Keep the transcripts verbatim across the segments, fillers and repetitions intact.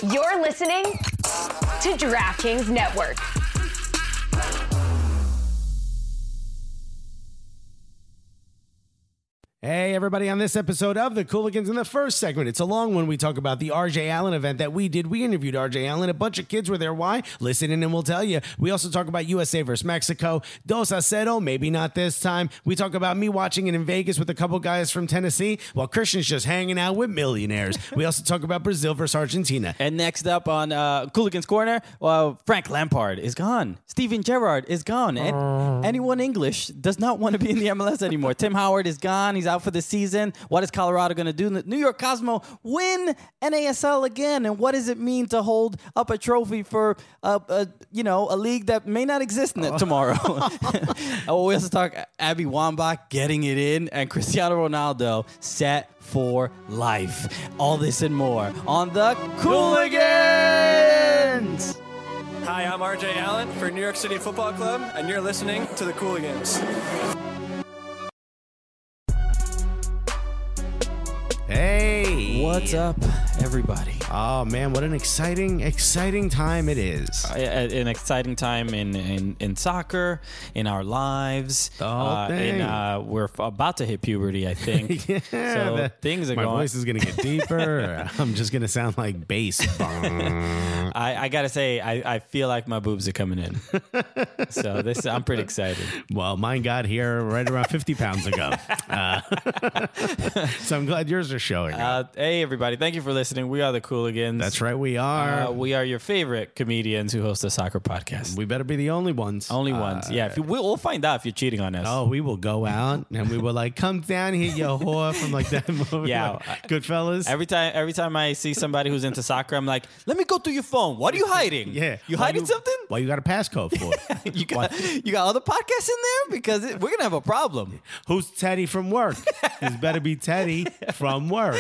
You're listening to DraftKings Network. Hey, everybody, on this episode of The Cooligans, in the first segment, it's a long one. We talk about the R J Allen event that we did. We interviewed R J Allen. A bunch of kids were there. Why? Listen in and we'll tell you. We also talk about U S A versus Mexico. Dos a cero, maybe not this time. We talk about me watching it in Vegas with a couple guys from Tennessee while Christian's just hanging out with millionaires. We also talk about Brazil versus Argentina. And next up on uh, Cooligans Corner, well, Frank Lampard is gone. Steven Gerrard is gone. And Uh. anyone English does not want to be in the M L S anymore. Tim Howard is gone. He's out for the season. What is Colorado going to do? The New York Cosmo win N A S L again. And what does it mean to hold up a trophy for a, a you know a league that may not exist oh. tomorrow? Oh, we also talk Abby Wambach getting it in and Cristiano Ronaldo set for life. All this and more on the Cooligans. Hi, I'm R J Allen for New York City Football Club, and you're listening to the Cooligans. Hey. What's up, everybody? Oh, man, what an exciting, exciting time it is. Uh, an exciting time in, in, in soccer, in our lives. The whole uh, thing. In, uh, we're f- about to hit puberty, I think. yeah, so that, things are my going. voice is going to get deeper. I'm just going to sound like bass. I, I got to say, I, I feel like my boobs are coming in. So this, I'm pretty excited. Well, mine got here right around fifty pounds ago. Uh, so I'm glad yours are showing uh, hey, everybody. Thank you for listening. We are the Cooligans. That's right, we are. Uh, we are your favorite comedians who host a soccer podcast. We better be the only ones. Only ones. Uh, Yeah, if you, we'll, we'll find out if you're cheating on us. Oh, we will go out and we will like, come down here, you whore, from like that movie. Yeah. Like, Goodfellas. Every time every time I see somebody who's into soccer, I'm like, let me go through your phone. What are you hiding? Yeah. You Why hiding you, something? Why you got a passcode for? you got you got other podcasts in there? Because it, we're going to have a problem. Who's Teddy from work? It's better be Teddy from work.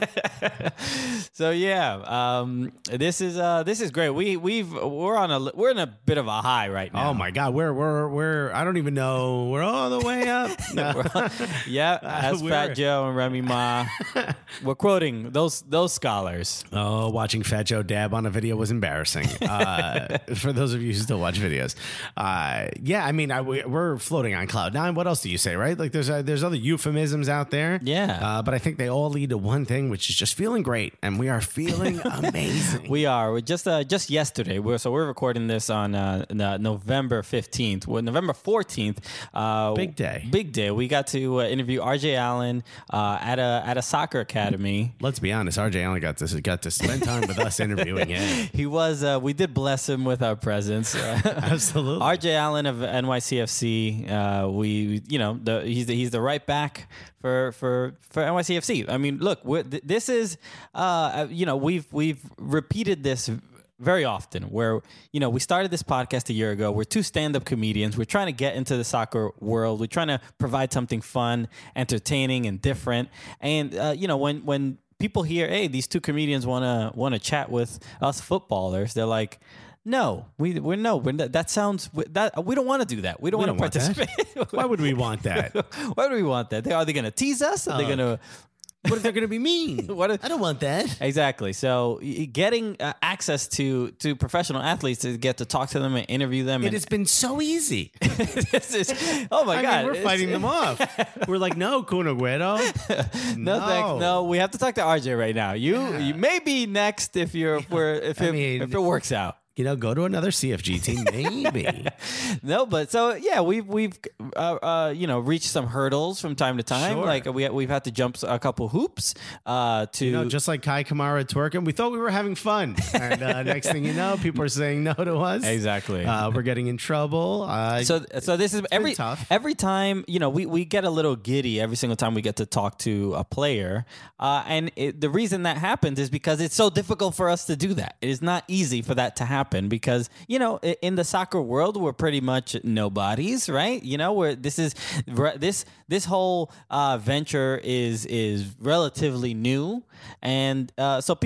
So yeah, um, this is uh, this is great. We we've we're on a we're in a bit of a high right now. Oh my God, we're we're we're I don't even know. We're all the way up. No. Yeah, as Fat Joe and Remy Ma, we're quoting those those scholars. Oh, watching Fat Joe dab on a video was embarrassing. Uh, for those of you who still watch videos, uh, yeah, I mean, I, we're floating on cloud nine. What else do you say, right? Like, there's uh, there's other euphemisms out there. Yeah, uh, but I think they all lead to one thing, which is just feeling great, and we are feeling amazing. We are. We're just uh, just yesterday. We're so we're recording this on uh, November fifteenth. Well, November fourteenth. Uh, big day. Big day. We got to uh, interview R J Allen uh, at a at a soccer academy. Let's be honest. R J Allen got to got to spend time with us interviewing him. He was. Uh, we did bless him with our presence. Absolutely. R J Allen of N Y C F C. Uh, we, you know, the, he's the, he's the right back for for for N Y C F C. I mean, look, we're, th- this is, uh, you know, we've we've repeated this very often where, you know, we started this podcast a year ago. We're two stand-up comedians. We're trying to get into the soccer world. We're trying to provide something fun, entertaining, and different. And, uh, you know, when when people hear, hey, these two comedians want to want to chat with us footballers, they're like, no, we we no. We're not, that sounds that we don't want to do that. We don't want to participate. Why would we want that? Why do we want that? They, are they going to tease us? Are uh, they going to? What if they're going to be mean? What if, I don't want that. Exactly. So getting uh, access to to professional athletes to get to talk to them and interview them. It and, has been so easy. This is, oh my I God. mean, we're fighting them off. We're like, no, Kun Agüero. No, no, thanks. No, we have to talk to R J right now. You, yeah. you may be next if you're if we're if it, mean, if it works out. You know, go to another C F G team, maybe. No, but so yeah, we've we've uh, uh, you know reached some hurdles from time to time. Sure. Like we we've had to jump a couple hoops uh, to you know, just like Kai Kamara twerking. We thought we were having fun, and uh, next thing you know, people are saying no to us. Exactly. Uh, we're getting in trouble. Uh, so so this is every tough. every time you know we, we get a little giddy every single time we get to talk to a player, uh, and it, the reason that happens is because it's so difficult for us to do that. It is not easy for that to happen because. You know, in the soccer world, we're pretty much nobodies, right? You know, where this is this this whole uh, venture is is relatively new, and uh, so people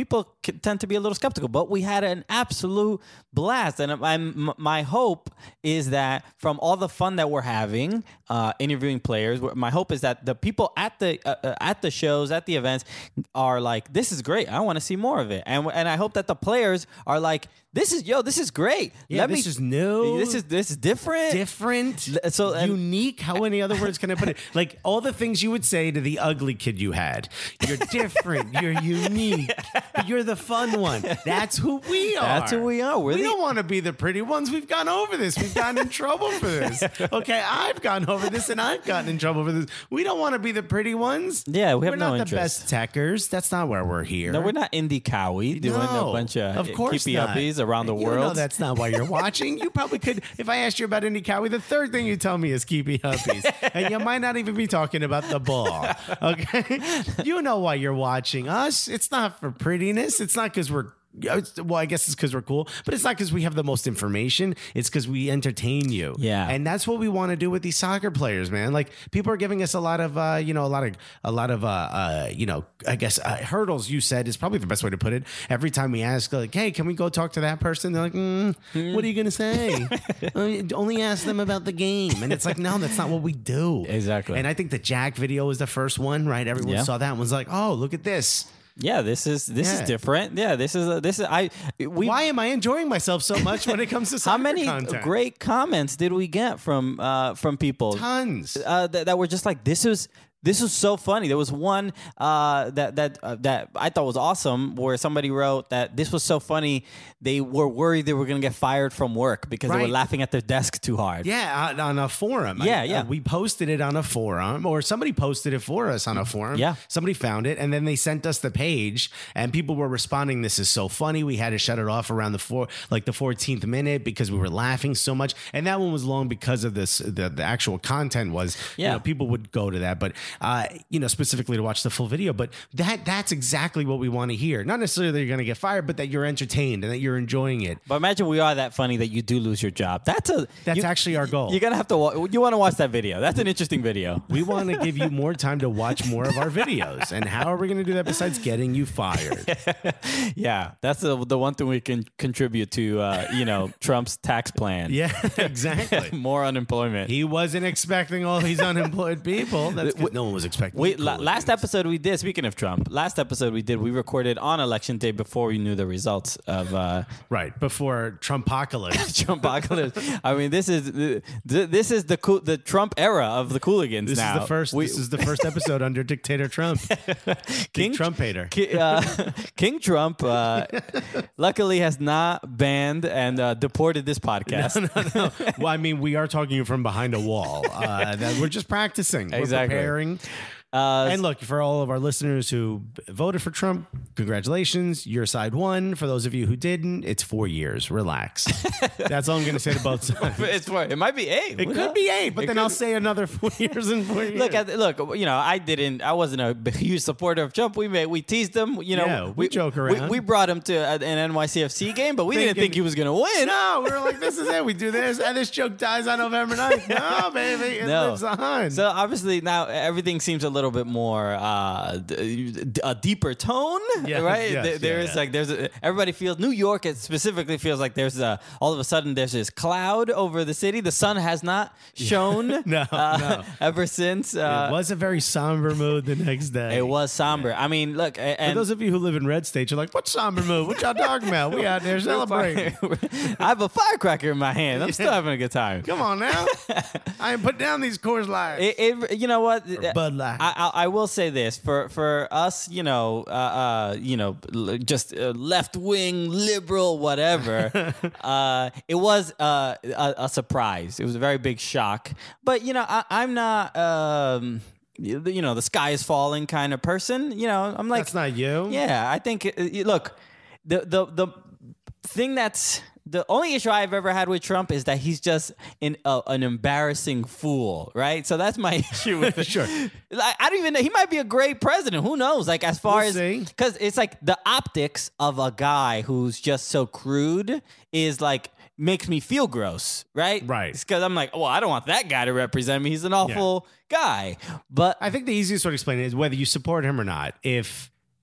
c- tend to be a little skeptical. But we had an absolute blast, and I'm, my hope is that from all the fun that we're having uh, interviewing players, my hope is that the people at the uh, at the shows, at the events, are like, "This is great. I want to see more of it," and and I hope that the players are like, "This is yo, this is great. Yeah, Let this me, is new. This is this is different, different, So and- unique. How many other words can I put it? Like all the things you would say to the ugly kid you had. You're different. You're unique. You're the fun one. That's who we are. That's who we are. We're we the- don't want to be the pretty ones. We've gone over this. We've gotten in trouble for this. Okay, I've gone over this, and I've gotten in trouble for this. We don't want to be the pretty ones. Yeah, we have we're no not interest. the best techers. That's not where we're here. No, we're not Indie Cowie doing No, a bunch of, of course keepy not. uppies around the You world. know that's not why you're watching. You probably could, if I asked you about Indy Cowie, the third thing you tell me is keepy uppies, and you might not even be talking about the ball. Okay, you know why you're watching us. It's not for prettiness. It's not because we're. Well, I guess it's because we're cool, but it's not because we have the most information. It's because we entertain you. Yeah. And that's what we want to do with these soccer players, man. Like people are giving us a lot of, uh, you know, a lot of, a lot of, uh, uh, you know, I guess uh, hurdles. You said is probably the best way to put it. Every time we ask, like, hey, can we go talk to that person? They're like, mm, what are you gonna say? uh, only ask them about the game. And it's like, no, that's not what we do. Exactly. And I think the Jack video was the first one, right? Everyone Yeah. saw that and was like, oh, look at this. Yeah, this is this Yeah. is different. Yeah, this is a, this is I. We, Why am I enjoying myself so much when it comes to soccer how many content? great comments did we get from uh, from people Tons. uh, that, that were just like, this is this was so funny. There was one uh, that that uh, that I thought was awesome, where somebody wrote that this was so funny. They were worried they were going to get fired from work because they Right. were laughing at their desk too hard. Yeah, on, on a forum. Yeah, I- yeah. uh, we posted it on a forum, or somebody posted it for us on a forum. Yeah. Somebody found it, and then they sent us the page, and people were responding. This is so funny. We had to shut it off around the four, like the fourteenth minute, because we were laughing so much. And that one was long because of this. The, the actual content was, Yeah. you know, people would go to that, but uh, you know, specifically to watch the full video. But that that's exactly what we want to hear. Not necessarily that you're going to get fired, but that you're entertained and that you're enjoying it. But imagine we are that funny that you do lose your job. That's a That's you- actually our goal. You're gonna have to. Wa- you want to watch that video? That's an interesting video. We want to give you more time to watch more of our videos. And how are we going to do that besides getting you fired? Yeah, that's the the one thing we can contribute to. Uh, you know, Trump's tax plan. Yeah, exactly. More unemployment. He wasn't expecting all these unemployed people. That's 'cause no one was expecting. We, the la- Cooligans. last episode we did. Speaking of Trump, last episode we did. We recorded on election day before we knew the results of uh, right before Trumpocalypse. Trumpocalypse. I mean, this is th- this is the cool, the Trump era of the Cooligans. This now is the first. We- this is the first episode under dictator Trump. King Trump hater. Ki- uh, King Trump, uh, luckily, has not banned and uh, deported this podcast. Well, I mean, we are talking from behind a wall. Uh, that we're just practicing. We're Exactly. preparing. Uh, And look, for all of our listeners who voted for Trump, congratulations. Your side won. For those of you who didn't, it's four years. Relax. That's all I'm going to say to both sides. it's for, it might be eight. It could be eight, but It then could- I'll say another four years and four years. Look, at, look. You know, I didn't. I wasn't a huge supporter of Trump. We made, we teased him. You know, Yeah, we joke We, around. we brought him to an N Y C F C game, but we didn't Thinking- think he was going to win. no, we were like, this is it. We do this, and this joke dies on November ninth. No, baby, it No. lives on. So obviously now everything seems a little bit more uh, d- d- a deeper tone, Yes, right? yes, There- there yeah, is yeah. like there's a, everybody feels New York. It specifically feels like there's a all of a sudden there's this cloud over the city. The sun has not shone No, uh, no. ever since. Uh, it was a very somber mood the next day. it was somber. I mean, look, a- For and those of you who live in Red State, you're like, what somber mood? What y'all talking about? We out there celebrating. I have a firecracker in my hand. I'm still having a good time. Come on now. I ain't put down these Coors Lights. It, it, you know what? Bud Light. I, I, I will say this for for us, you know, uh, uh, you know, l- just uh, left wing liberal, whatever. uh, it was uh, a, a surprise. It was a very big shock. But you know, I, I'm not. Um, you you know, the sky is falling kind of person. You know, I'm like, That's not you. yeah, I think. uh, Look, the the the thing that's the only issue I've ever had with Trump is that he's just an uh, an embarrassing fool, right? So that's my issue with it. Sure. Like, I don't even know. He might be a great president. Who knows? Like as far We'll as see. because it's like the optics of a guy who's just so crude is like makes me feel gross, right? Right. Because I'm like, well, I don't want that guy to represent me. He's an awful guy. But I think the easiest way to explain it is whether you support him or not. If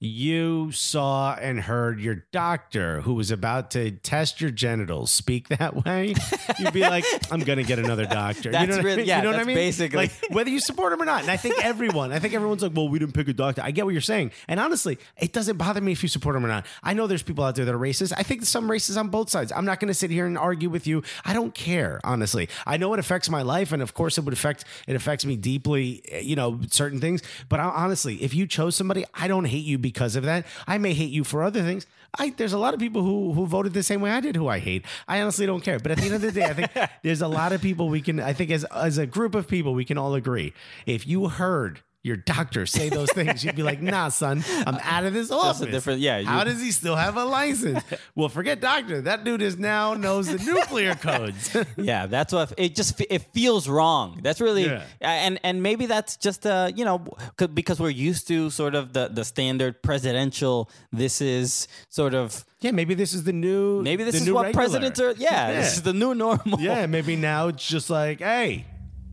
you saw and heard your doctor who was about to test your genitals speak that way, you'd be like, I'm going to get another doctor. That's you know what really- I mean? yeah, you know what that's I mean? basically- Like, whether you support him or not. And I think everyone, I think everyone's like, well, we didn't pick a doctor. I get what you're saying. And honestly, it doesn't bother me if you support him or not. I know there's people out there that are racist. I think some racist on both sides. I'm not going to sit here and argue with you. I don't care, honestly. I know it affects my life. And of course it would affect, it affects me deeply, you know, certain things. But I, honestly, if you chose somebody, I don't hate you because of that. I may hate you for other things. I, there's a lot of people who who voted the same way I did who I hate. I honestly don't care. But at the end of the day, I think there's a lot of people we can, I think as, as a group of people, we can all agree. If you heard your doctor say those things, you'd be like, nah, son, I'm out of this office. a different- yeah, you- How does he still have a license? Well, forget doctor. That dude is now knows the nuclear codes. Yeah, that's what it just it feels wrong. That's really Yeah. and and maybe that's just uh you know c- because we're used to sort of the the standard presidential. This is sort of Yeah, maybe this is the new. maybe this the is new what regular. presidents are. Yeah, this is the new normal. Yeah, maybe now it's just like, hey,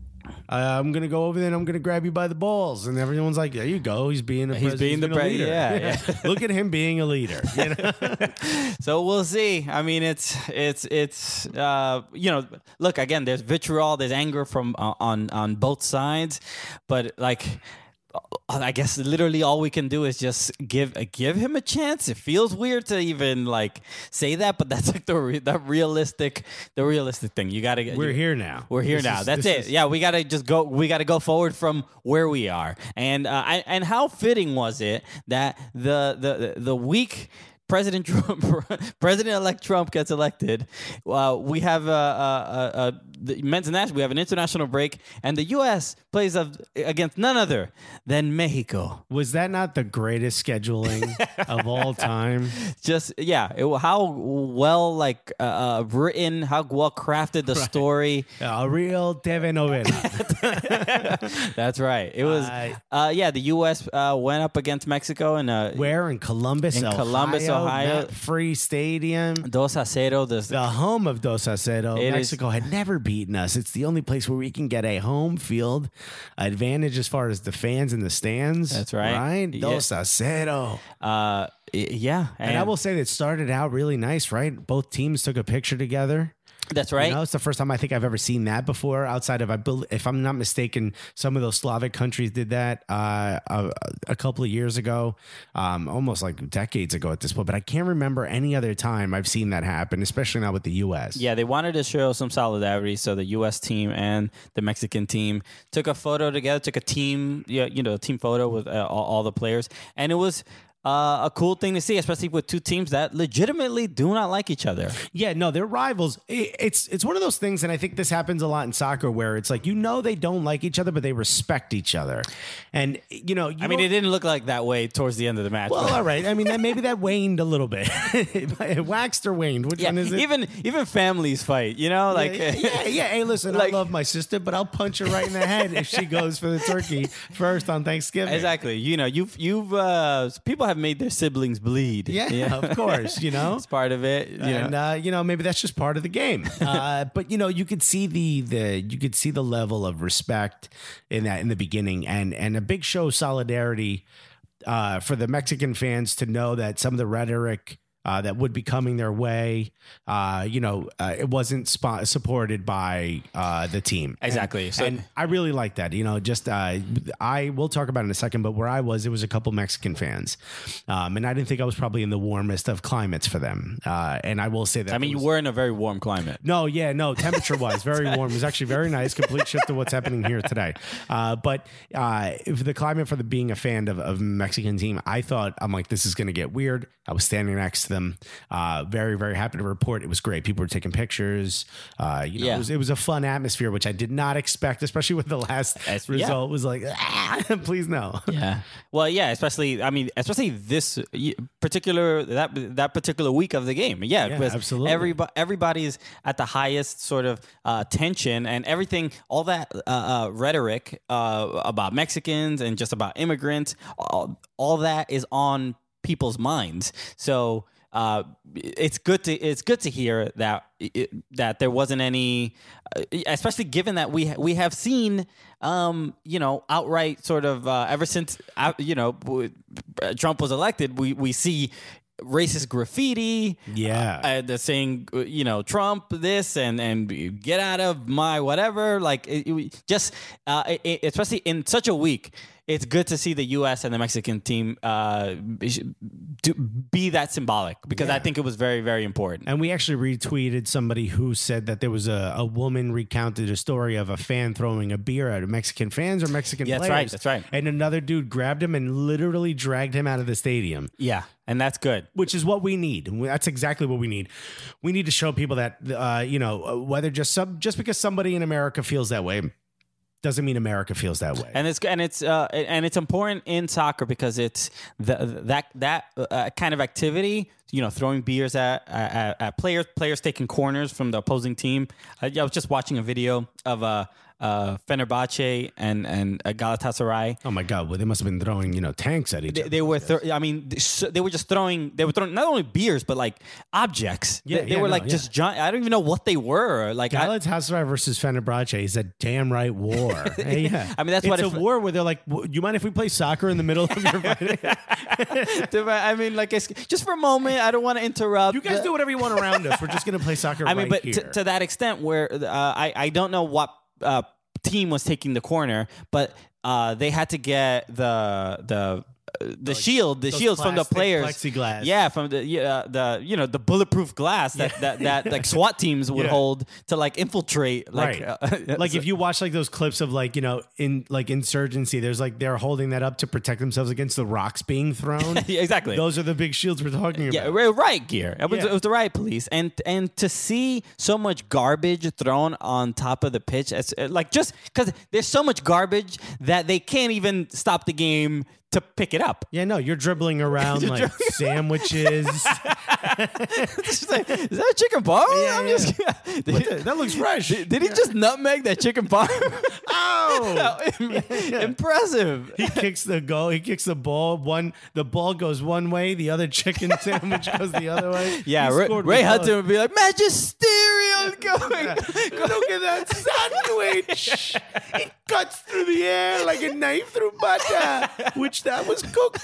uh, I'm gonna go over there and I'm gonna grab you by the balls, and everyone's like, there you go. He's being a He's pres- being the a pre- leader. yeah, Look at him being a leader. You know? So we'll see. I mean, it's it's it's uh, you know, look again. There's vitriol, there's anger from uh, on on both sides, but like. I guess literally all we can do is just give give him a chance. It feels weird to even like say that, but that's like the re- that realistic the realistic thing. You gotta get. We're you- here now. We're here This now. is- That's this it. is- Yeah, we gotta just go. We gotta go forward from where we are. And uh, I, and how fitting was it that the the the week President Trump, President-elect Trump gets elected, uh, we have a, a, a, a the men's national. We have an international break, and the U S plays of, against none other than Mexico. Was that not the greatest scheduling of all time? Just yeah, it, how well like uh, uh, written, how well crafted the story. A real telenovela. That's right. It was Uh, uh, yeah. The U S uh, went up against Mexico and uh, Where in Columbus, In Ohio, Columbus, Ohio. that free stadium. dos a cero. The, The home of Dos a Cero. It is- Mexico had never beaten us. It's the only place where we can get a home field advantage as far as the fans in the stands. That's right. Right? Yeah. Dos a Cero. uh, yeah, And I will say that it started out really nice, right? Both teams took a picture together. That's right. You know, it's the first time I think I've ever seen that before. Outside of, I bel- if I'm not mistaken, some of those Slavic countries did that uh, a, a couple of years ago, um, almost like decades ago at this point. But I can't remember any other time I've seen that happen, especially not with the U S. Yeah, they wanted to show some solidarity, so the U S team and the Mexican team took a photo together, took a team, yeah, you know, team photo with uh, all, all the players, and it was uh, a cool thing to see, especially with two teams that legitimately do not like each other. Yeah, no, they're rivals. I- It's it's one of those things, and I think this happens a lot in soccer, where it's like, you know, they don't like each other, but they respect each other. And you know, you I mean, don't- it didn't look like that way towards the end of the match. well, but- all right. I mean, that maybe that waned a little bit. It waxed or waned. Which yeah, one is it? even even families fight, you know, like yeah, yeah, yeah. Hey, listen, like- I love my sister, but I'll punch her right in the head if she goes for the turkey first on Thanksgiving. exactly. You know, you've you've uh, people have made their siblings bleed. Yeah, of course. You know, It's part of it. You and know? uh, you know, maybe that's just part of the game. Uh, but you know, you could see the the you could see the level of respect in that in the beginning, and and a big show of solidarity uh, for the Mexican fans to know that some of the rhetoric uh, that would be coming their way, uh, you know, uh, it wasn't spo- supported by uh, the team. Exactly. And, So- and I really like that. You know, just uh, I will talk about it in a second, but where I was, it was a couple Mexican fans, um, and I didn't think I was probably in the warmest of climates for them. Uh, and I will say that I mean, it you was- were in a very warm climate. no, yeah, no, temperature wise, very warm. It was actually very nice. Complete shift to what's happening here today. Uh, but uh, if the climate for the being a fan of, of Mexican team, I thought, I'm like, this is going to get weird. I was standing next to them. Uh, very, very happy to report it was great. People were taking pictures. Uh, you know, Yeah. it was it was a fun atmosphere, which I did not expect, especially with the last As- yeah. result. Was like, ah, please no. Yeah. Well, yeah, especially I mean, especially this y- particular that that particular week of the game. Yeah, Yeah, because absolutely. everybody everybody's at the highest sort of uh, tension and everything. All that uh, uh, rhetoric uh, about Mexicans and just about immigrants, all, all that is on people's minds. So. uh, it's good to it's good to hear that it, that there wasn't any, uh, especially given that we we have seen, um, you know, outright sort of uh, ever since uh, you know Trump was elected, we we see racist graffiti, Yeah. uh, the saying, you know, Trump this and and get out of my whatever. Like, it, it, just uh, it, especially in such a week, it's good to see the U S and the Mexican team uh, do, be that symbolic, because Yeah. I think it was very, very important. And we actually retweeted somebody who said that there was a, a woman recounted a story of a fan throwing a beer at Mexican fans or Mexican Yeah, that's players. right, that's right. And another dude grabbed him and literally dragged him out of the stadium. Yeah, and that's good. Which is what we need. That's exactly what we need. We need to show people that, uh, you know, whether just some, just because somebody in America feels that way doesn't mean America feels that way. And it's and it's uh, and it's important in soccer because it's the, that that uh, kind of activity. You know, throwing beers at, at at players, players taking corners from the opposing team. I, I was just watching a video of uh, uh, Fenerbahce and and uh, Galatasaray. Oh my God! Well, they must have been throwing, you know, tanks at each They, other. they were, th- I mean, they were just throwing. They were throwing not only beers but like objects. Yeah, they, they yeah, were no, like yeah. just giant. I don't even know what they were. Like, I, Galatasaray versus Fenerbahce is a damn right war. Hey, yeah. I mean, that's it's what a if- war where they're like, "W- you mind if we play soccer in the middle of your fight? I mean, like, it's, just for a moment, I don't want to interrupt. You guys do whatever you want around us. We're just going to play soccer I mean, right but here. to, to that extent, where uh, I I don't know what uh, team was taking the corner, but uh, they had to get the the. uh, The shield, the those shields from the plastic players, plexiglass. yeah, from the yeah, the you know the bulletproof glass that that, that like SWAT teams would Yeah. hold to like infiltrate, like Right. uh, like so- if you watch like those clips of like, you know, in like insurgency, there's like they're holding that up to protect themselves against the rocks being thrown. Yeah, exactly. Those are the big shields we're talking about. Yeah, right, right gear. It was, Yeah. it was the right police, and and to see so much garbage thrown on top of the pitch, it's uh, like just because there's so much garbage that they can't even stop the game to pick it up. Yeah, no, you're dribbling around like sandwiches. It's just like, is that a chicken parm? Yeah, I'm yeah. just, did, What the- that looks fresh. did, did he just nutmeg that chicken parm? Oh! Impressive. He kicks the goal. He kicks the ball. One, the ball goes one way. The other chicken sandwich goes the other way. Yeah, He Ray, scored Ray with Hudson both. would be like, Magisterial going. Look at that sandwich. It cuts through the air like a knife through butter, which that was cooked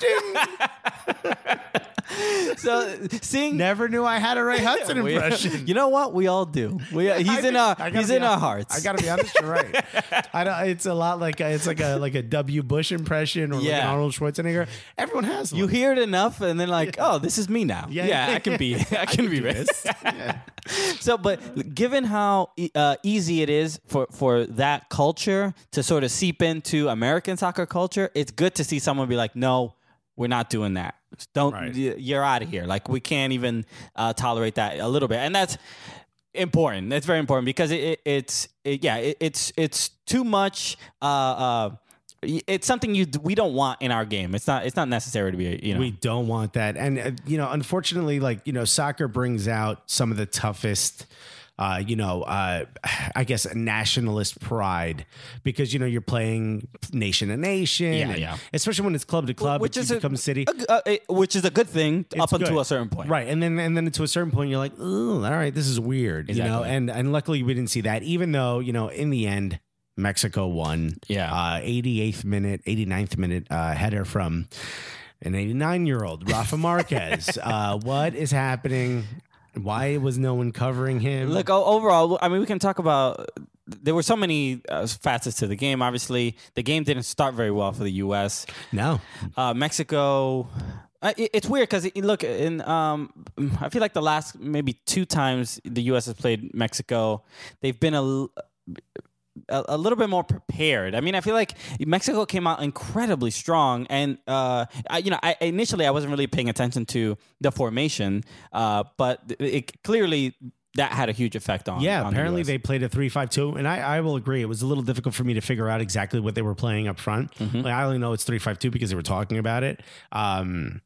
in. So seeing Never knew I had a Ray Hudson We- impression. you know what? We all do. We, he's I in think- our I gotta he's be in our hon- hearts. I gotta be honest, you're right. I don't, it's a lot like a, it's like a like a W. Bush impression or like Yeah. an Arnold Schwarzenegger. Everyone has one. You hear it enough, and then like, oh, this is me now. Yeah. Yeah, I can be. I can be do this. this. Yeah. So, but given how e- uh, easy it is for for that culture to sort of seep into American soccer culture, it's good to see someone be like, no, we're not doing that. Don't Right. y- you're out of here. Like, we can't even uh, tolerate that a little bit, and that's important. That's very important because it, it it's it, yeah, it, it's it's too much. Uh, uh, it's something you we don't want in our game. It's not it's not necessary to be, you know. We don't want that. And, uh, you know, unfortunately, like, you know, soccer brings out some of the toughest, uh, you know, uh, I guess nationalist pride because, you know, you're playing nation to nation. Yeah, and yeah. Especially when it's club to club, which which is you a, become city. a- a- a- which is a good thing up It's until good. a certain point. Right. And then and then to a certain point you're like, oh, all right, this is weird. You know, Exactly. and and luckily we didn't see that, even though, you know, in the end, Mexico won. Yeah. Uh, eighty-eighth minute, eighty-ninth minute uh, header from an eighty-nine-year-old, Rafa Marquez. uh, what is happening? Why was no one covering him? Look, o- overall, I mean, we can talk about. There were so many uh, facets to the game. Obviously, the game didn't start very well for the U S. No. Uh, Mexico. Uh, it, it's weird because look, in um, I feel like the last maybe two times the U S has played Mexico, they've been a. l- A, a little bit more prepared. I mean, I feel like Mexico came out incredibly strong, and uh, I, you know, I initially I wasn't really paying attention to the formation, uh, but it, it clearly that had a huge effect on. Yeah, on the apparently U S. they played a three five two, and I, I will agree. It was a little difficult for me to figure out exactly what they were playing up front. Mm-hmm. Like, I only know it's three five two because they were talking about it. Um,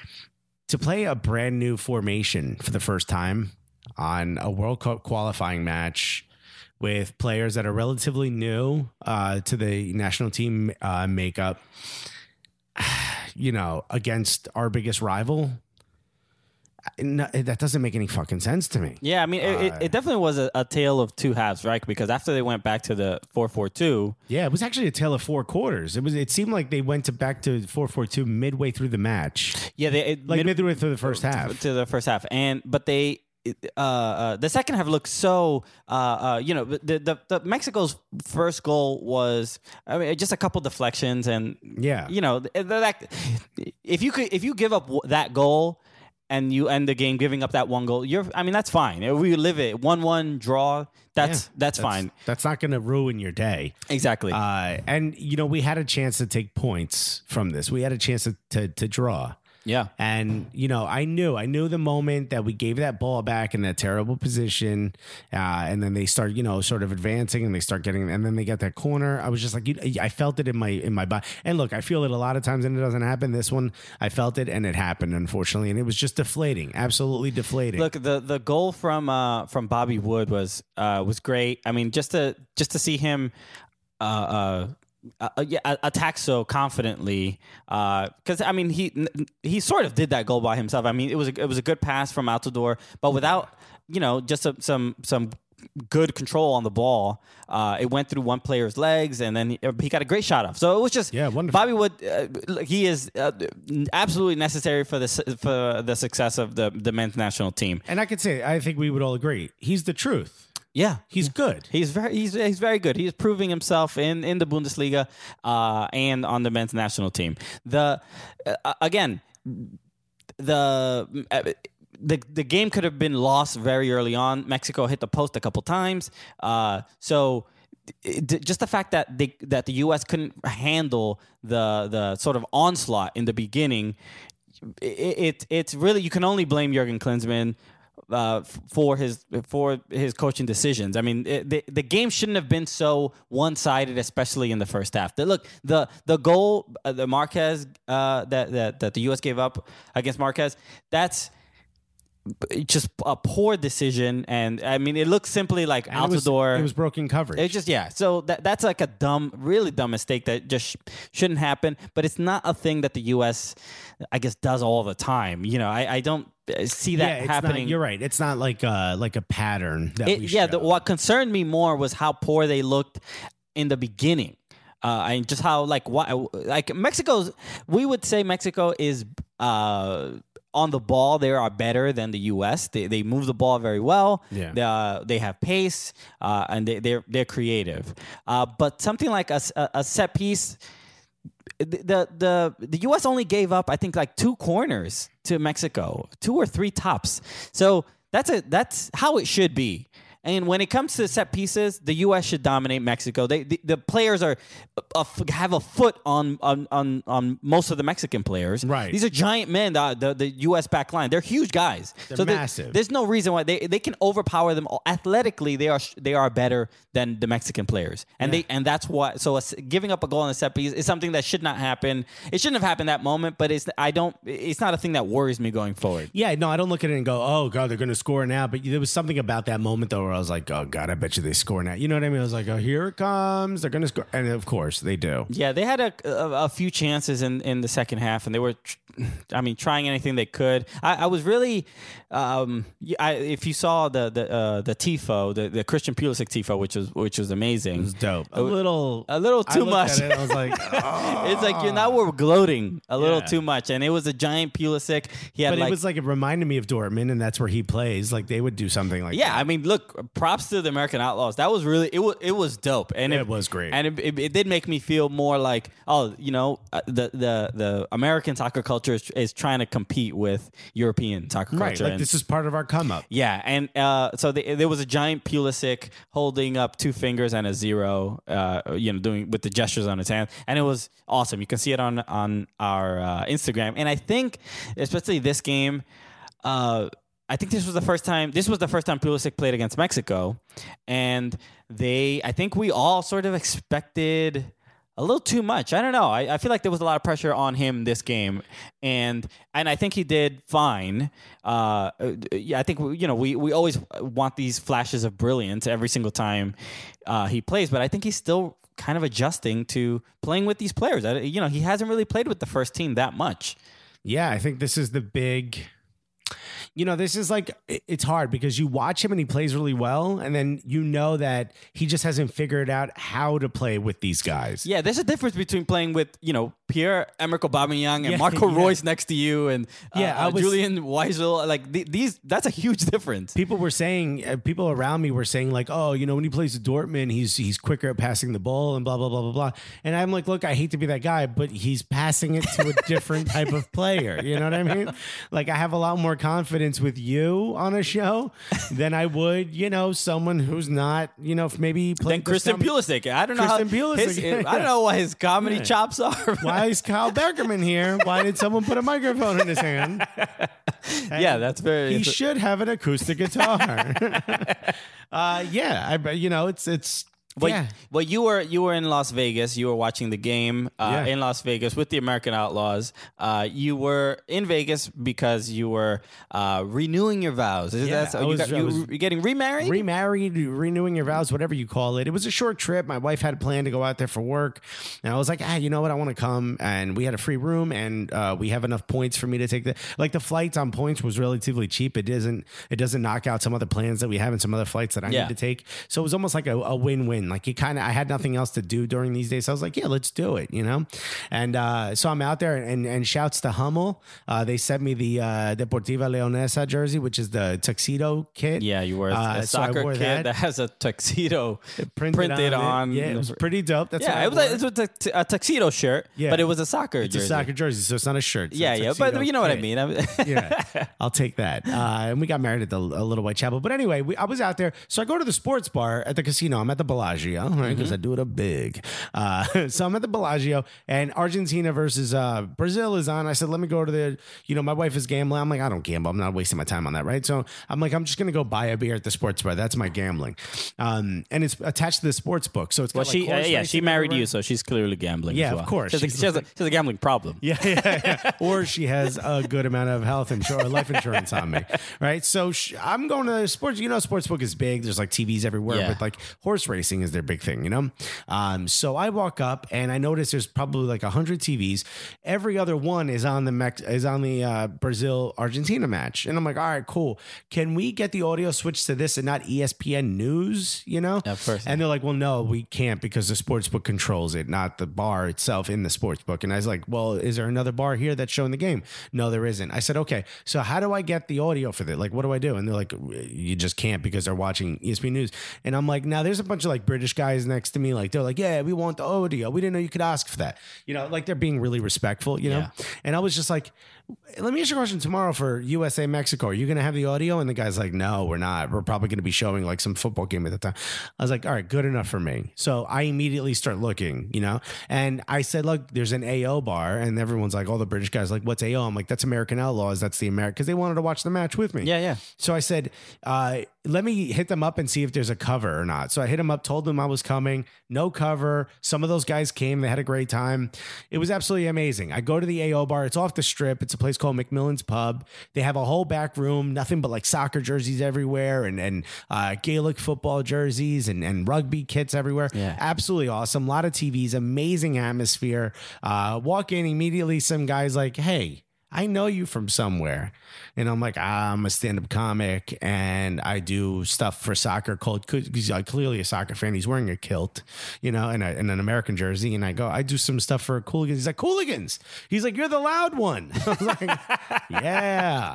to play a brand new formation for the first time on a World Cup qualifying match with players that are relatively new uh, to the national team uh, makeup, you know, against our biggest rival. no, that doesn't make any fucking sense to me. Yeah, I mean, it, it, it definitely was a, a tale of two halves, right? Because after they went back to the four four two, Yeah, it was actually a tale of four quarters. It was. It seemed like they went to back to four four two midway through the match, yeah, they it, like mid- midway through the first half. to the first half, and but they. Uh, uh, the second half looked so, uh, uh, you know, the, the the Mexico's first goal was, I mean, just a couple deflections, and Yeah. you know, th- that if you could, if you give up w- that goal and you end the game giving up that one goal, you're, I mean, that's fine. We live it one one draw. That's Yeah, that's fine. That's not going to ruin your day. Exactly. Uh, and you know, we had a chance to take points from this. We had a chance to to, to draw. yeah. And, you know, I knew, I knew the moment that we gave that ball back in that terrible position. Uh, and then they start, you know, sort of advancing and they start getting, and then they get that corner. I was just like, you, I felt it in my, in my body. And look, I feel it a lot of times and it doesn't happen. This one, I felt it and it happened, unfortunately. And it was just deflating, absolutely deflating. Look, the the goal from uh, from Bobby Wood was uh, was great. I mean, just to just to see him. Uh, uh, Uh, yeah, attack so confidently because uh, I mean he he sort of did that goal by himself. I mean it was a, it was a good pass from Altidore, but without you know just some some, some good control on the ball. Uh, it went through one player's legs and then he, he got a great shot off. So it was just Yeah, wonderful. Bobby Wood. Uh, he is uh, absolutely necessary for the for the success of the the men's national team. And I could say, I think we would all agree, he's the truth. Yeah, He's good. He's very he's he's very good. He's proving himself in, in the Bundesliga uh, and on the men's national team. The uh, again the uh, the the game could have been lost very early on. Mexico hit the post a couple times. Uh, so it, just the fact that they that the U S couldn't handle the the sort of onslaught in the beginning, it, it it's really you can only blame Jurgen Klinsmann. Uh, for his for his coaching decisions. I mean, it, the the game shouldn't have been so one sided, especially in the first half. The, look, the the goal, uh, the Marquez uh, that, that that the U S gave up against Marquez, that's just a poor decision. And I mean, it looks simply like And it was- Altidore. It was broken coverage. It's just yeah. So that that's like a dumb, really dumb mistake that just sh- shouldn't happen. But it's not a thing that the U S, I guess, does all the time. You know, I, I don't see that yeah, it's happening. Not, you're right. It's not like a, like a pattern that It- we yeah, show. the, what concerned me more was how poor they looked in the beginning, uh, and just how like why like Mexico's. We would say Mexico is uh, on the ball. They are better than the U S. They they move the ball very well. Yeah. They, uh, they have pace, uh, and they they're they're creative. Uh, but something like a, a, a set piece. The the the U S only gave up, I think, like two corners to Mexico, two or three tops. So that's a that's how it should be. And when it comes to set pieces, the U S should dominate Mexico. They the, the players are a, have a foot on, on on on most of the Mexican players. Right. These are giant men. The the, the U S back line. They're huge guys. They're so there- massive. there's no reason why they they can overpower them. All. Athletically, they are they are better than the Mexican players, and they and that's why. So a, giving up a goal on a set piece is something that should not happen. It shouldn't have happened that moment, but it's I don't. It's not a thing that worries me going forward. Yeah, no, I don't look at it and go, oh, God, they're going to score now. But there was something about that moment, though, where I was like, oh, God, I bet you they score now. You know what I mean? I was like, oh, here it comes. They're going to score. And of course, they do. Yeah, they had a, a, a few chances in, in the second half, and they were, tr- I mean, trying anything they could. I, I was really, um, I, if you saw the the uh, the tifo, the, the Christian Pulisic tifo, which was which was amazing. It was dope. A little. A little I too looked much. at it, I was like, oh. It's like you're now we're gloating a little Yeah. too much, and it was a giant Pulisic. He had But like, it was like, it reminded me of Dortmund, and that's where he plays. Like, they would do something like yeah. that. I mean, look, props to the American Outlaws. That was really it. Was it was dope, and It was great. and it, it, it did make me feel more like, oh, you know, uh, the the the American soccer culture is, is trying to compete with European soccer Right. culture. Like, and- this is part of our come up. Yeah, and uh, so the, there was a giant Pulisic holding up two fingers and a zero, uh, you know, doing with the gestures on his hand, and it was awesome. You can see it on on our uh, Instagram, and I think, especially this game, uh, I think this was the first time. This was the first time Pulisic played against Mexico, and they, I think we all sort of expected a little too much. I don't know. I, I feel like there was a lot of pressure on him this game, and and I think he did fine. Uh, yeah, I think you know we, we always want these flashes of brilliance every single time uh, he plays, but I think he's still kind of adjusting to playing with these players. I, you know, he hasn't really played with the first team that much. Yeah, I think this is the big. you know, this is like, it- it's hard because you watch him and he plays really well. And then you know that he just hasn't figured out how to play with these guys. Yeah, there's a difference between playing with, you know, Pierre-Emerick Aubameyang and Yeah, Marco yeah. Royce next to you and uh, Yeah, I uh, was- Julian Weisel. Like th- these, that's a huge difference. People were saying, uh, people around me were saying like, oh, you know, when he plays with Dortmund, he's he's quicker at passing the ball and blah, blah, blah, blah, blah. And I'm like, look, I hate to be that guy, but he's passing it to a different type of player. You know what I mean? Like I have a lot more confidence with you on a show than I would, you know, someone who's not, you know, maybe playing Then Christian Pulisic. I don't know Christian how Pulisic, his, yeah. I don't know what his comedy Yeah. chops are. Why is Kyle Beckerman here? Why did someone put a microphone in his hand? Yeah, that's very. He it's a- should have an acoustic guitar. uh, yeah, I, you know, it's it's. Well, yeah. well, you were you were in Las Vegas. You were watching the game uh, Yeah. in Las Vegas with the American Outlaws. Uh, you were in Vegas because you were uh, renewing your vows. Is Yeah, that so? I You was- got, I you, was- you're getting remarried? Remarried, renewing your vows, whatever you call it. It was a short trip. My wife had planned to go out there for work, and I was like, ah, you know what? I want to come. And we had a free room, and uh, we have enough points for me to take the like the flights on points was relatively cheap. It doesn't it doesn't knock out some other plans that we have and some other flights that I Yeah. need to take. So it was almost like a, a win win. Like you kind of I had nothing else to do during these days. So I was like, yeah, let's do it, you know. And uh, so I'm out there, and and shouts to Hummel. Uh, they sent me the uh, Deportiva Leonesa jersey, which is the tuxedo kit. Yeah, you were a, Uh, a so I soccer wore kid that. that. has a tuxedo printed, printed, on, on. it. Yeah, it was pretty dope. That's yeah, what I it was, wore. a, it was a, t- a tuxedo shirt, Yeah. but it was a soccer It's jersey. a soccer jersey, so it's not a shirt. It's Yeah, a yeah, tuxedo but you know what I kit. mean. I'm- Yeah, I'll take that. Uh, and we got married at the a Little White Chapel. But anyway, we, I was out there, so I go to the sports bar at the casino. I'm at the Bellagio, right? Because I do it a big. Uh, so I'm at the Bellagio, and Argentina versus uh, Brazil is on. I said, let me go to the. You know, my wife is gambling. I'm like, I don't gamble. I'm not wasting my time on that, right? So I'm like, I'm just gonna go buy a beer at the sports bar. That's my gambling, um, and it's attached to the sports book. So it's got well, like she uh, horse yeah, racing she married everywhere. you, so she's clearly gambling. Yeah, as of well. course. She has, a, She's she, has a, she has a gambling problem. Yeah, yeah, yeah. Or she has a good amount of health insurance or life insurance on me, right? So sh- I'm going to sports. You know, sportsbook is big. There's like T Vs everywhere, Yeah. but like horse racing is their big thing, you know? Um, so I walk up and I notice there's probably like one hundred T Vs. Every other one is on the Mex- is on the uh, Brazil Argentina match. And I'm like, all right, cool. Can we get the audio switched to this and not E S P N News, you know? Of course. And they're like, well, no, we can't because the sportsbook controls it, not the bar itself in the sportsbook. And I was like, well, is there another bar here that's showing the game? No, there isn't. I said, okay, so how do I get the audio for that? Like, what do I do? And they're like, you just can't because they're watching E S P N News. And I'm like, now there's a bunch of like British guys next to me. Like, they're like, yeah, we want the audio. We didn't know you could ask for that. You know, like they're being really respectful, you know? Yeah. And I was just like, let me ask you a question tomorrow for U S A Mexico. Are you going to have the audio? And the guy's like, no, we're not. We're probably going to be showing like some football game at the time. I was like, all right, good enough for me. So I immediately start looking, you know, and I said, look, there's an A O bar. And everyone's like, all the British guys like, what's A O? I'm like, that's American Outlaws. That's the American, because they wanted to watch the match with me. Yeah, yeah. So I said, uh, let me hit them up and see if there's a cover or not. So I hit them up, told them I was coming. No cover. Some of those guys came. They had a great time. It was absolutely amazing. I go to the A O bar. It's off the strip. It's a place called McMillan's Pub. They have a whole back room, nothing but like soccer jerseys everywhere and, and uh, Gaelic football jerseys and, and rugby kits everywhere. Yeah. Absolutely awesome. A lot of T Vs, amazing atmosphere. Uh, walk in immediately. Some guys like, hey, I know you from somewhere. And I'm like, ah, I'm a stand-up comic and I do stuff for soccer called, he's like clearly a soccer fan. He's wearing a kilt, you know, and, a, and an American jersey. And I go, I do some stuff for Cooligans. He's like, Cooligans. He's like, you're the loud one. I was like, yeah.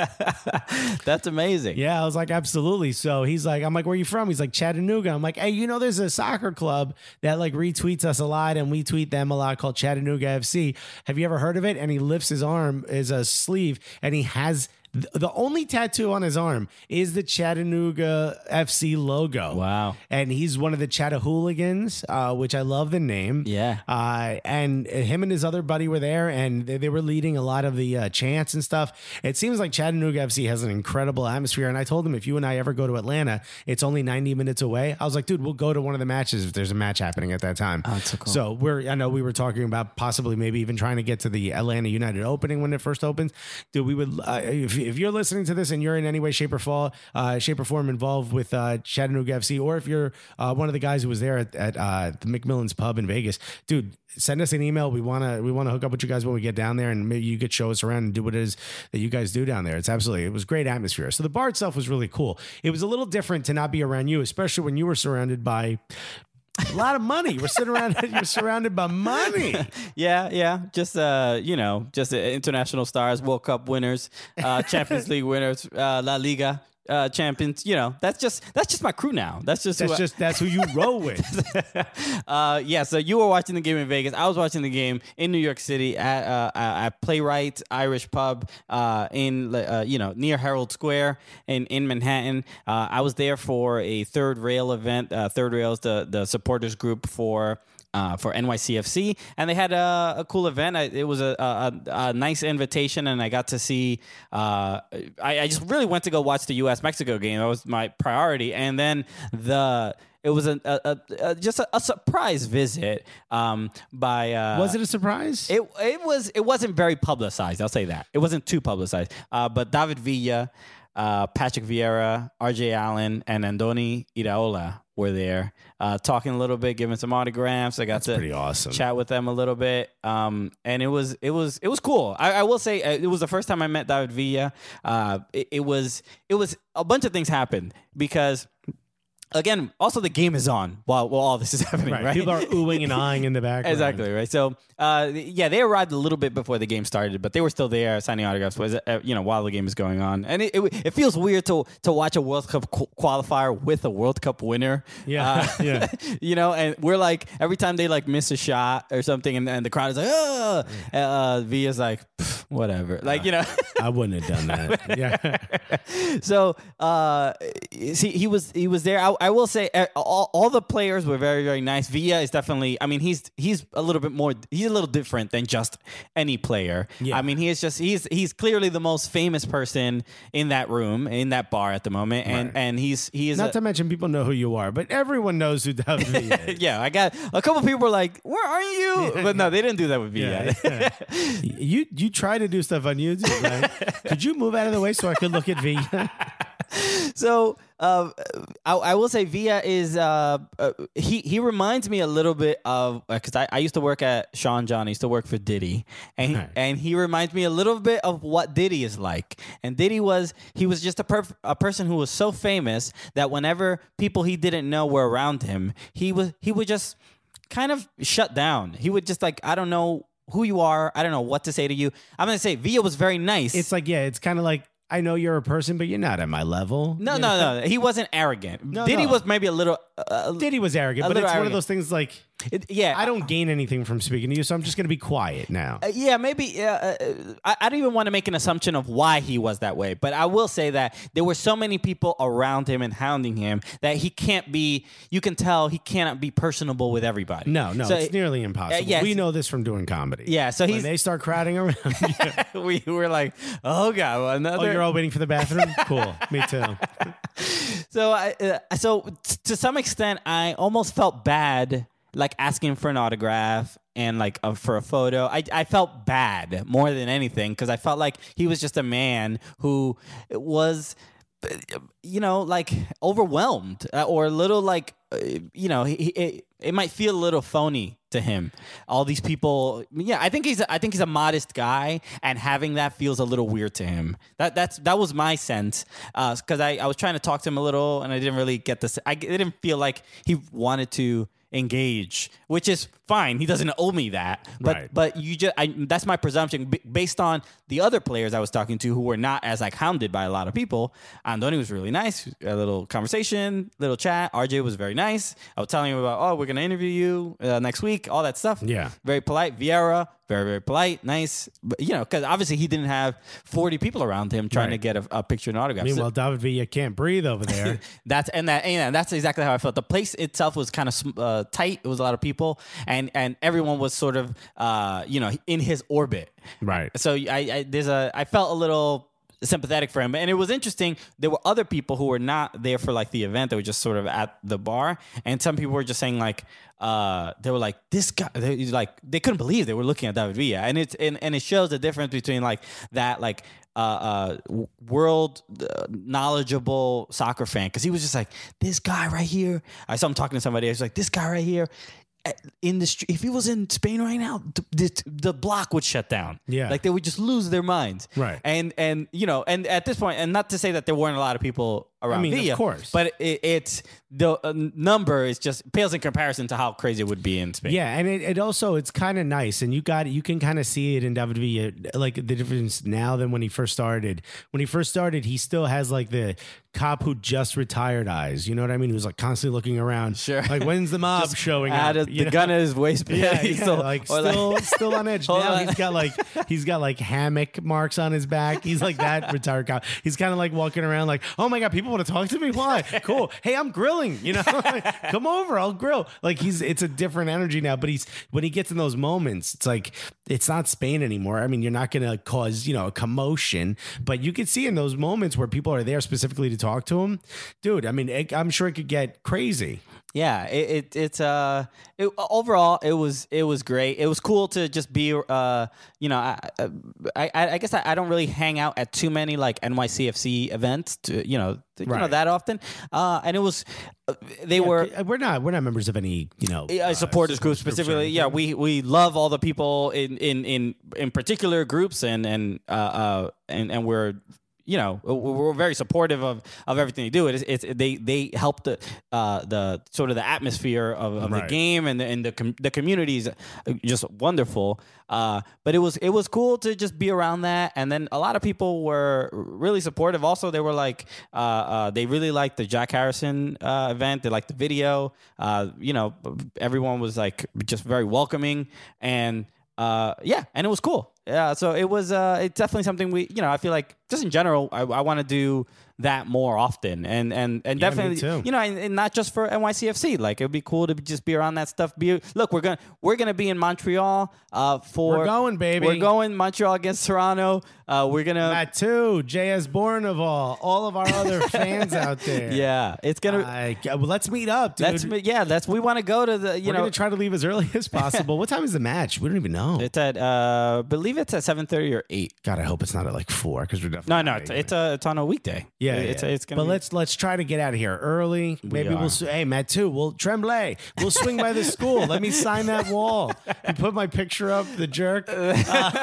That's amazing. Yeah, I was like, absolutely. So he's like, I'm like, where are you from? He's like, Chattanooga. I'm like, hey, you know, there's a soccer club that like retweets us a lot and we tweet them a lot called Chattanooga F C. Have you ever heard of it? And he lifts his arm, is a sleeve, and he has th- the only tattoo on his arm is the Chattanooga F C logo. Wow. And he's one of the Chattahooligans, uh, which I love the name. Yeah. Uh, and him and his other buddy were there, and they, they were leading a lot of the uh, chants and stuff. It seems like Chattanooga F C has an incredible atmosphere. And I told him, if you and I ever go to Atlanta, it's only ninety minutes away. I was like, dude, we'll go to one of the matches if there's a match happening at that time. Oh, that's so cool. So we're, I know we were talking about possibly maybe even trying to get to the Atlanta United opening when it first opens. Dude, we would, uh, if, if you're listening to this and you're in any way, shape, or fall, uh, shape or form involved with uh, Chattanooga F C, or if you're uh, one of the guys who was there at, at uh, the McMillan's Pub in Vegas, dude, send us an email. We wanna we wanna hook up with you guys when we get down there, and maybe you could show us around and do what it is that you guys do down there. It's absolutely it was great atmosphere. So the bar itself was really cool. It was a little different to not be around you, especially when you were surrounded by a lot of money. We're sitting around. You're surrounded by money. Yeah, yeah. Just uh, you know, just uh, international stars, World Cup winners, uh, Champions League winners, uh, La Liga uh, champions. You know, that's just that's just my crew now. That's just That's who I- just that's who you roll with. uh, yeah, so you were watching the game in Vegas. I was watching the game in New York City at uh, at Playwright Irish Pub uh, in uh, you know near Herald Square in in Manhattan. Uh, I was there for a Third Rail event. Uh, Third Rail is the the supporters group for. Uh, for N Y C F C, and they had a, a cool event. I, it was a, a, a nice invitation, and I got to see. Uh, I, I just really went to go watch the U S Mexico game. That was my priority, and then the it was a, a, a just a, a surprise visit um, by. Uh, Was it a surprise? It it was it wasn't very publicized. I'll say that it wasn't too publicized. Uh, but David Villa, uh, Patrick Vieira, R J Allen, and Andoni Iraola were there uh, talking a little bit, giving some autographs. I got That's to pretty awesome. chat with them a little bit, um, and it was it was it was cool. I, I will say uh, it was the first time I met David Villa. Uh, it, it was it was a bunch of things happened because. Again, also the game is on while, while all this is happening, right? right. People are oohing and eyeing in the background. Exactly, right? So, uh, yeah, they arrived a little bit before the game started, but they were still there signing autographs, was uh, you know, while the game is going on. And it, it, it feels weird to to watch a World Cup qu- qualifier with a World Cup winner. Yeah, Uh, yeah. You know, and we're like, every time they like miss a shot or something, and, and the crowd is like, oh, uh, Villa's like, whatever. Like, you know. I wouldn't have done that. Yeah. So uh, see, he was he was there. I, I will say uh, all, all the players were very very nice. Villa is definitely. I mean, he's he's a little bit more. He's a little different than just any player. Yeah. I mean, he is just he's he's clearly the most famous person in that room in that bar at the moment, and Right. and he's he is Not a- to mention people know who you are, but everyone knows who David Villa is. yeah. I got a couple people were like, "Where are you?" But no, they didn't do that with Villa. Yeah, yeah. you you try to do stuff on YouTube, right? Could you move out of the way so I could look at Villa? So uh, I, I will say Villa is uh, uh, he he reminds me a little bit of because I, I used to work at Sean John. I used to work for Diddy, and he, Right. and he reminds me a little bit of what Diddy is like. And Diddy was he was just a perf- a person who was so famous that whenever people he didn't know were around him, he was he would just kind of shut down. He would just like I don't know who you are. I don't know what to say to you. I'm gonna say Villa was very nice. It's like, yeah, it's kind of like, I know you're a person, but you're not at my level. No, You no, know? no. He wasn't arrogant. No, Diddy no. was maybe a little. Uh, Diddy was arrogant, A but little it's one of arrogant. those things like, it- yeah, I don't gain anything from speaking to you, so I'm just going to be quiet now. Uh, yeah, maybe. Uh, uh, I, I don't even want to make an assumption of why he was that way, but I will say that there were so many people around him and hounding him that he can't be. You can tell he cannot be personable with everybody. No, no, So, it's nearly impossible. uh, yes. We know this from doing comedy. Yeah, so When he's. they start crowding around you, we were like, oh god, well, another. oh, you're all waiting for the bathroom? Cool. Me too. So I, uh, so t- to some extent, I almost felt bad, like asking for an autograph and like uh, for a photo. I I felt bad more than anything because I felt like he was just a man who was, you know, like overwhelmed uh, or a little like, uh, you know, he, he, it, it might feel a little phony to him. All these people, yeah, I think he's I think he's a modest guy, and having that feels a little weird to him. That that's that was my sense because I, I was trying to talk to him a little, and I didn't really get this. I it didn't feel like he wanted to engage, which is fine. He doesn't owe me that, but Right. but you just I, that's my presumption b- based on the other players I was talking to who were not as like hounded by a lot of people. Andoni was really nice, a little conversation, little chat. R J was very nice. I was telling him about, oh, we're gonna interview you uh, next week, all that stuff. Yeah. Very polite. Vieira, very very polite, nice. But, you know, because obviously he didn't have forty people around him trying Right. to get a, a picture and autograph. So- Meanwhile, David Villa can't breathe over there. that's and that and that's exactly how I felt. The place itself was kind of uh, tight. It was a lot of people, and and everyone was sort of uh, you know in his orbit. Right. So I, I there's a I felt a little sympathetic for him, and it was interesting. There were other people who were not there for like the event. They were just sort of at the bar, and some people were just saying like. Uh, they were like this guy. They like they couldn't believe they were looking at David Villa, and it's and, and it shows the difference between like that like uh, uh, world uh, knowledgeable soccer fan, because he was just like, this guy right here. I saw him talking to somebody. I was like, this guy right here. In the street, if he was in Spain right now, the, the block would shut down. Yeah, like they would just lose their minds. Right, and and you know, and at this point, and not to say that there weren't a lot of people around. I mean, Villa, of course, but it, it's the uh, number is just pales in comparison to how crazy it would be in Spain. Yeah, and it, it also it's kind of nice, and you got you can kind of see it in David Villa, like the difference now than when he first started. When he first started, he still has like the cop who just retired eyes. You know what I mean? He was like constantly looking around. Sure. Like, when's the mob Just showing out up? of You the know? gun in his waistband. Yeah, He's yeah, still, like or still like- still on edge. Hold Now on. he's got like he's got like hammock marks on his back. He's like that retired cop. He's kind of like walking around like, oh my god, people want to talk to me. Why? Cool. Hey, I'm grilling. You know, like, come over. I'll grill. Like he's it's a different energy now. But he's when he gets in those moments, it's like it's not Spain anymore. I mean, you're not going to cause you know a commotion, but you can see in those moments where people are there specifically to talk to him, dude. I mean, it, I'm sure it could get crazy. Yeah, it, it it's uh it, overall it was it was great. It was cool to just be uh you know I I, I guess I, I don't really hang out at too many like N Y C F C events to you know to, you know Right. that often. Uh, and it was uh, they Yeah, were. we're not we're not members of any you know Uh, supporters group specifically, yeah. We we love all the people in in in, in particular groups, and and uh, uh and and we're you know we're very supportive of, of everything they do. It's, it's they they help the uh the sort of the atmosphere of, of Right. the game, and the and the com- the community is just wonderful. Uh, but it was it was cool to just be around that, and then a lot of people were really supportive. Also, they were like uh, uh they really liked the Jack Harrison uh, event. They liked the video. Uh, you know, everyone was like just very welcoming, and uh yeah, and it was cool. Yeah, so it was uh it's definitely something we you know I feel like just in general I, I want to do that more often, and and and Yeah, me definitely too. you know and, and not just for N Y C F C. Like it'd be cool to just be around that stuff. Be look, we're gonna we're gonna be in Montreal uh for We're going, baby. We're going Montreal against Toronto. Uh, we're gonna Matt too, J S Bourneval, all of our other fans out there. yeah, it's gonna. I, well, let's meet up, dude. That's yeah. That's we want to go to the you We're know. gonna try to leave as early as possible. What time is the match? We don't even know. It's at uh, I believe it's at seven thirty or eight. God, I hope it's not at like four because we're definitely No, no, not it's making it's, a, it's on a weekday. Yeah, it's yeah. it's gonna. But be, let's let's try to get out of here early. Maybe are. we'll. s- Hey, Matt too. We'll Tremblay. We'll swing by the school. Let me sign that wall. You put my picture up. The jerk. Uh,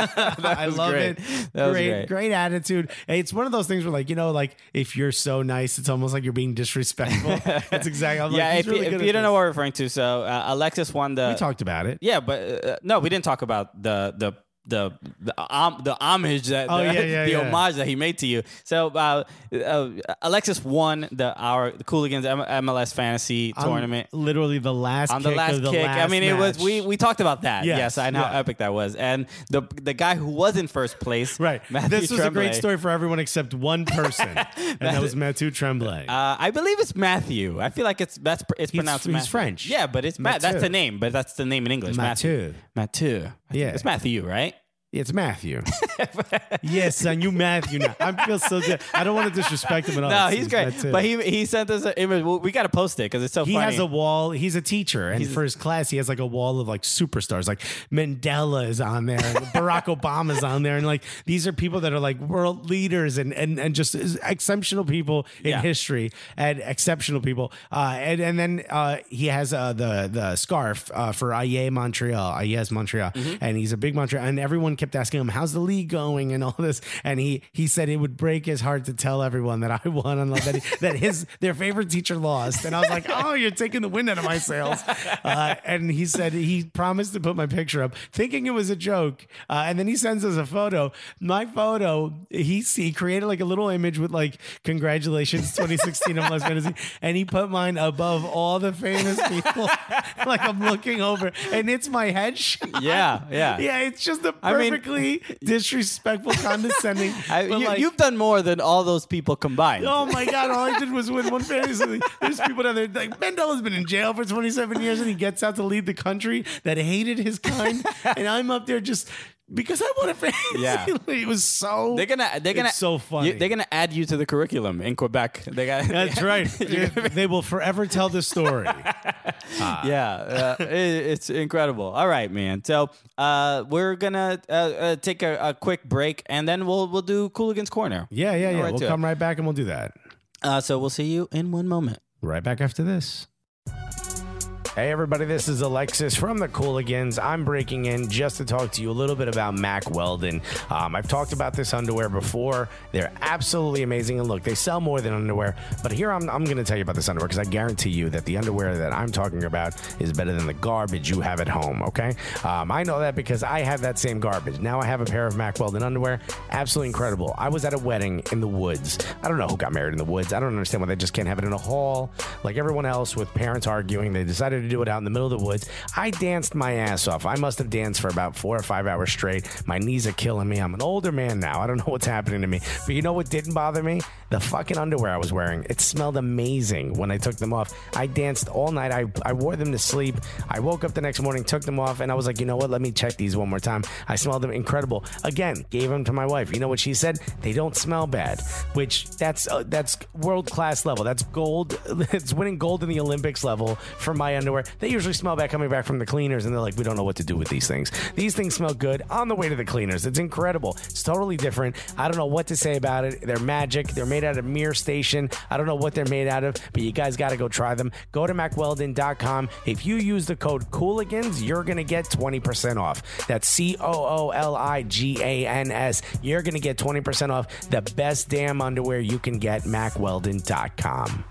I was love great. it. That was great, great. great attitude. Hey, it's one of those things where, like, you know, like if you're so nice, it's almost like you're being disrespectful. That's exactly. I'm yeah, like, he's if, really you- good if at you don't know this. what we're referring to, so uh, Alexis won the. We talked about it. Yeah, but uh, no, we didn't talk about the the. The the, um, the homage that Oh, the, yeah, yeah, the yeah. homage that he made to you. So uh, uh, Alexis won the our the Cooligans M- MLS Fantasy On Tournament. literally the last On the kick last of the kick, last I mean, it was match. we we talked about that. Yes, Yes, and yeah. how epic that was. And the the guy who was in first place, Right. Matthew This was a great Tremblay, story for everyone except one person, and that was Mathieu Tremblay. Uh, I believe it's Matthew. I feel like it's that's it's He's- pronounced he's Matthew. French. Yeah, but it's Matt. That's Mathieu. the name, but that's the name in English. Mathieu. Mathieu. Yeah. it's Matthew, right? It's Matthew. Yes, son, you Matthew now. I feel so good. I don't want to disrespect him at all. No, It's- he's it's great. Mathieu. But he he sent us an image. Well, we got to post it because it's so He funny. has a wall. He's a teacher, and for his class, he has like a wall of like superstars. Like Mandela is on there, and Barack Obama's on there, and like these are people that are like world leaders and and and just exceptional people in Yeah. history and exceptional people. Uh, and and then uh, he has uh, the the scarf uh, for Aye Montreal, Ayes Montreal, Mm-hmm. and he's a big Montreal. And everyone kept asking him, "How's the league going?" and all this. And he he said it would break his heart to tell everyone that I won and that he, that his their favorite teacher lost. And I was like, "Oh, you're taking the wind out of my sails." Uh, and he said he promised to put my picture up, thinking it was a joke. Uh, and then he sends us a photo. My photo. He he created like a little image with like congratulations twenty sixteen M L S Fantasy, and he put mine above all the famous people. Like I'm looking over, and it's my headshot. Yeah, yeah. Yeah, it's just a I mean- perfectly disrespectful, condescending. I, but you, like, you've done more than all those people combined. oh my God, all I did was win one fantasy league. There's people down there, like, Mandela's been in jail for twenty-seven years and he gets out to lead the country that hated his kind. And I'm up there just Because I want to. Yeah. It was so. They're gonna. They're gonna. It's so funny. you- they're gonna add you to the curriculum in Quebec. They got. That's right. They will forever tell the story. Yeah, uh, it, it's incredible. All right, man. So uh, we're gonna uh, uh, take a, a quick break, and then we'll we'll do Cooligans Corner. Yeah, yeah, yeah. Right We'll to it. come right back and we'll do that. Uh, so we'll see you in one moment. Right back after this. Hey everybody, this is Alexis from the Cooligans. I'm breaking in just to talk to you a little bit about Mack Weldon. Um, I've talked about this underwear before. They're absolutely amazing. And look, they sell more than underwear. But here I'm, I'm going to tell you about this underwear because I guarantee you that the underwear that I'm talking about is better than the garbage you have at home, okay? Um, I know that because I have that same garbage. Now I have a pair of Mack Weldon underwear. Absolutely incredible. I was at a wedding in the woods. I don't know who got married in the woods. I don't understand why they just can't have it in a hall like everyone else with parents arguing. They decided to do it out in the middle of the woods. I danced my ass off. I must have danced for about four or five hours straight. My knees are killing me. I'm an older man now. I don't know what's happening to me. But you know what didn't bother me? The fucking underwear I was wearing. It smelled amazing when I took them off. I danced all night. I, I wore them to sleep. I woke up the next morning, took them off, and I was like, you know what? Let me check these one more time. I smelled them incredible. Again, gave them to my wife. You know what she said? They don't smell bad, which that's uh, that's world-class level. That's gold. It's winning gold in the Olympics level for my underwear. They usually smell bad coming back from the cleaners, and they're like, we don't know what to do with these things. These things smell good on the way to the cleaners. It's incredible. It's totally different. I don't know what to say about it. They're magic. They're made out of Mirror Station. I don't know what they're made out of, but you guys got to go try them. Go to mack weldon dot com. If you use the code Cooligans, you're going to get twenty percent off. That's C O O L I G A N S. You're going to get twenty percent off the best damn underwear you can get, mack weldon dot com.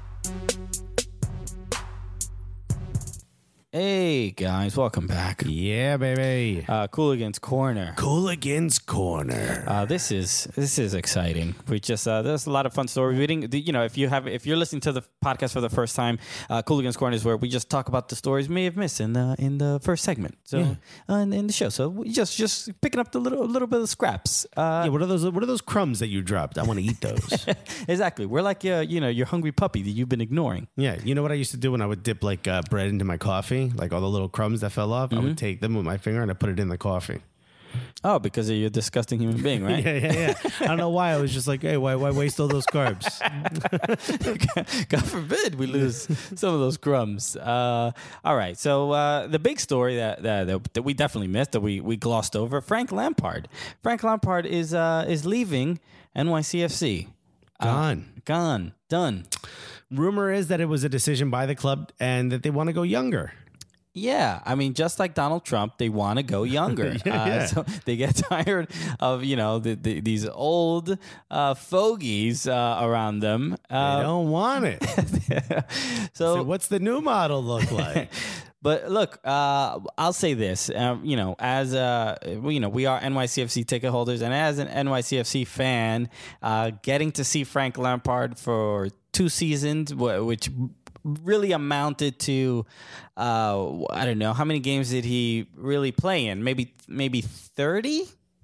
Hey guys, welcome back. Yeah, baby. Uh, Cooligans Corner. Cooligans Corner. Uh, this is this is exciting. We just uh, there's a lot of fun stories. Reading, you know, if you have if you're listening to the podcast for the first time, uh, Cooligans Corner is where we just talk about the stories you may have missed in the in the first segment. So Yeah. uh, in, in the show, so we just just picking up the little little bit of scraps. Uh, Yeah, what are those? What are those crumbs that you dropped? I want to eat those. exactly. We're like uh, you know your hungry puppy that you've been ignoring. Yeah, you know what I used to do when I would dip like uh, bread into my coffee, like all the little crumbs that fell off. I would take them with my finger and I put it in the coffee. Oh, because you're a disgusting human being, right? Yeah, yeah, yeah. I don't know why. I was just like, hey, why, why waste all those carbs? God forbid we lose some of those crumbs. Uh, all right. So uh, the big story that, that that we definitely missed, that we, we glossed over, Frank Lampard. Frank Lampard is uh, is leaving N Y C F C. Gone. Uh, gone. Done. Rumor is that it was a decision by the club and that they want to go younger. Yeah, I mean, just like Donald Trump, they want to go younger. Yeah, uh, yeah. So they get tired of, you know, the, the, these old uh, fogies uh, around them. They Uh, don't want it. so, So what's the new model look like? But look, uh, I'll say this, um, you know, as uh, you know, we are N Y C F C ticket holders, and as an N Y C F C fan, uh, getting to see Frank Lampard for two seasons, wh- which really amounted to, uh, I don't know, how many games did he really play in? Maybe, maybe thirty.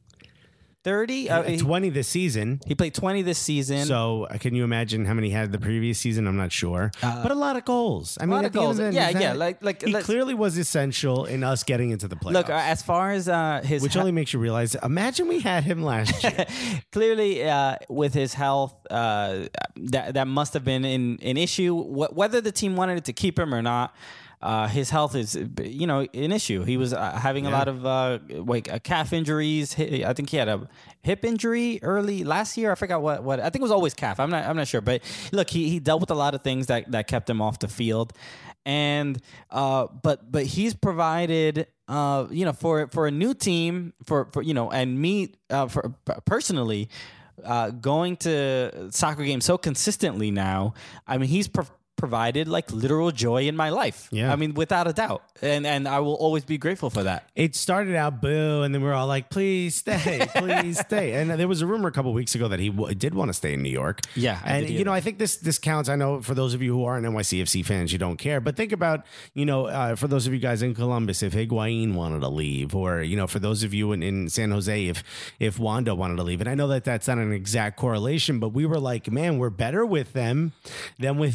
thirty? Uh, he, twenty this season. he played twenty this season. So uh, can you imagine how many he had the previous season? I'm not sure, but a lot of goals. I mean, Uh, lot at of the end goals. of the Yeah, day, yeah, like- like- he let's- clearly was essential in us getting into the playoffs. Look, uh, as far as uh, his which he- only makes you realize. Imagine we had him last year. clearly uh, with his health, uh, that that must have been an, an issue. Wh- whether the team wanted it to keep him or not, uh, his health is, you know, an issue. He was uh, having a Yeah. lot of uh, like uh, calf injuries. Hi- I think he had a hip injury early last year. I forgot what, what. I think it was always calf. I'm not. I'm not sure. But look, he, he dealt with a lot of things that, that kept him off the field, and uh, but but he's provided. Uh, you know, for for a new team, for, for you know, and me uh, for personally, uh, going to soccer games so consistently now. I mean, he's pro- provided like literal joy in my life. Yeah. I mean, without a doubt, and and I will always be grateful for that. It started out boo, and then we were all like, "Please stay, please stay." And there was a rumor a couple weeks ago that he w- did want to stay in New York. Yeah, I and did hear you know, that. I think this this counts. I know for those of you who aren't N Y C F C fans, you don't care. But think about, you know, uh, for those of you guys in Columbus, if Higuain wanted to leave, or you know, for those of you in, in San Jose, if if Wanda wanted to leave, and I know that that's not an exact correlation, but we were like, man, we're better with them than without them.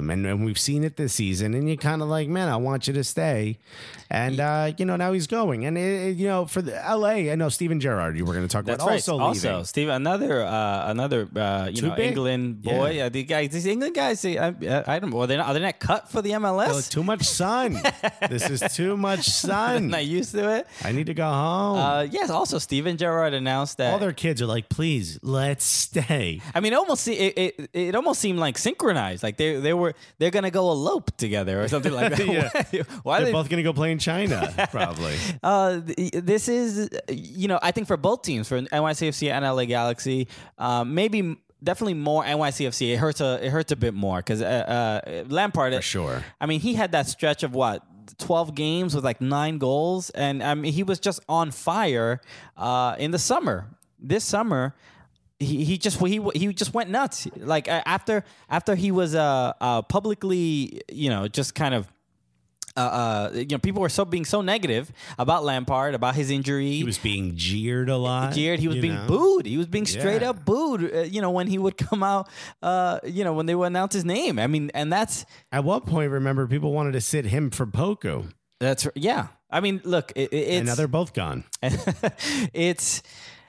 him, and, and we've seen it this season. And you're kind of like, man, I want you to stay. And uh, you know, now he's going. And it, it, you know, for the L A, I know Steven Gerrard. You were going to talk That's about right. also Also, leaving. Steve, another uh, another uh, you Too know big? England boy. Yeah. Uh, the guys, these England guys. They, I, I don't. Well, they're not. Are they not cut for the M L Oh, S? too much sun. This is too much They're sun. not used to it. I need to go home. Uh, yes. Also, Steven Gerrard announced that All their kids are like, please, let's stay. I mean, it almost se- it, it it almost seemed like synchronized. Like they they were they're gonna go elope together or something like that. Yeah. Why are They're they? both going to go play in China, probably. Uh, th- this is you know I think for both teams, for N Y C F C and L A Galaxy, uh, maybe definitely more N Y C F C. It hurts a it hurts a bit more because uh, uh, Lampard For sure. I mean, he had that stretch of what. twelve games with like nine goals, and I mean he was just on fire uh, in the summer. This summer, he, he just he he just went nuts. Like uh, after after he was uh, uh publicly, you know, just kind of. Uh, uh, you know, people were so being so negative about Lampard, about his injury. He was being jeered a lot. Jeered. He was you being know? booed. He was being straight Yeah. up booed. Uh, you know, when he would come out. Uh, you know, when they would announce his name. I mean, and that's At one point, remember, people wanted to sit him for Poku. that's yeah. I mean, look, it, it- it's And now they're both gone. it's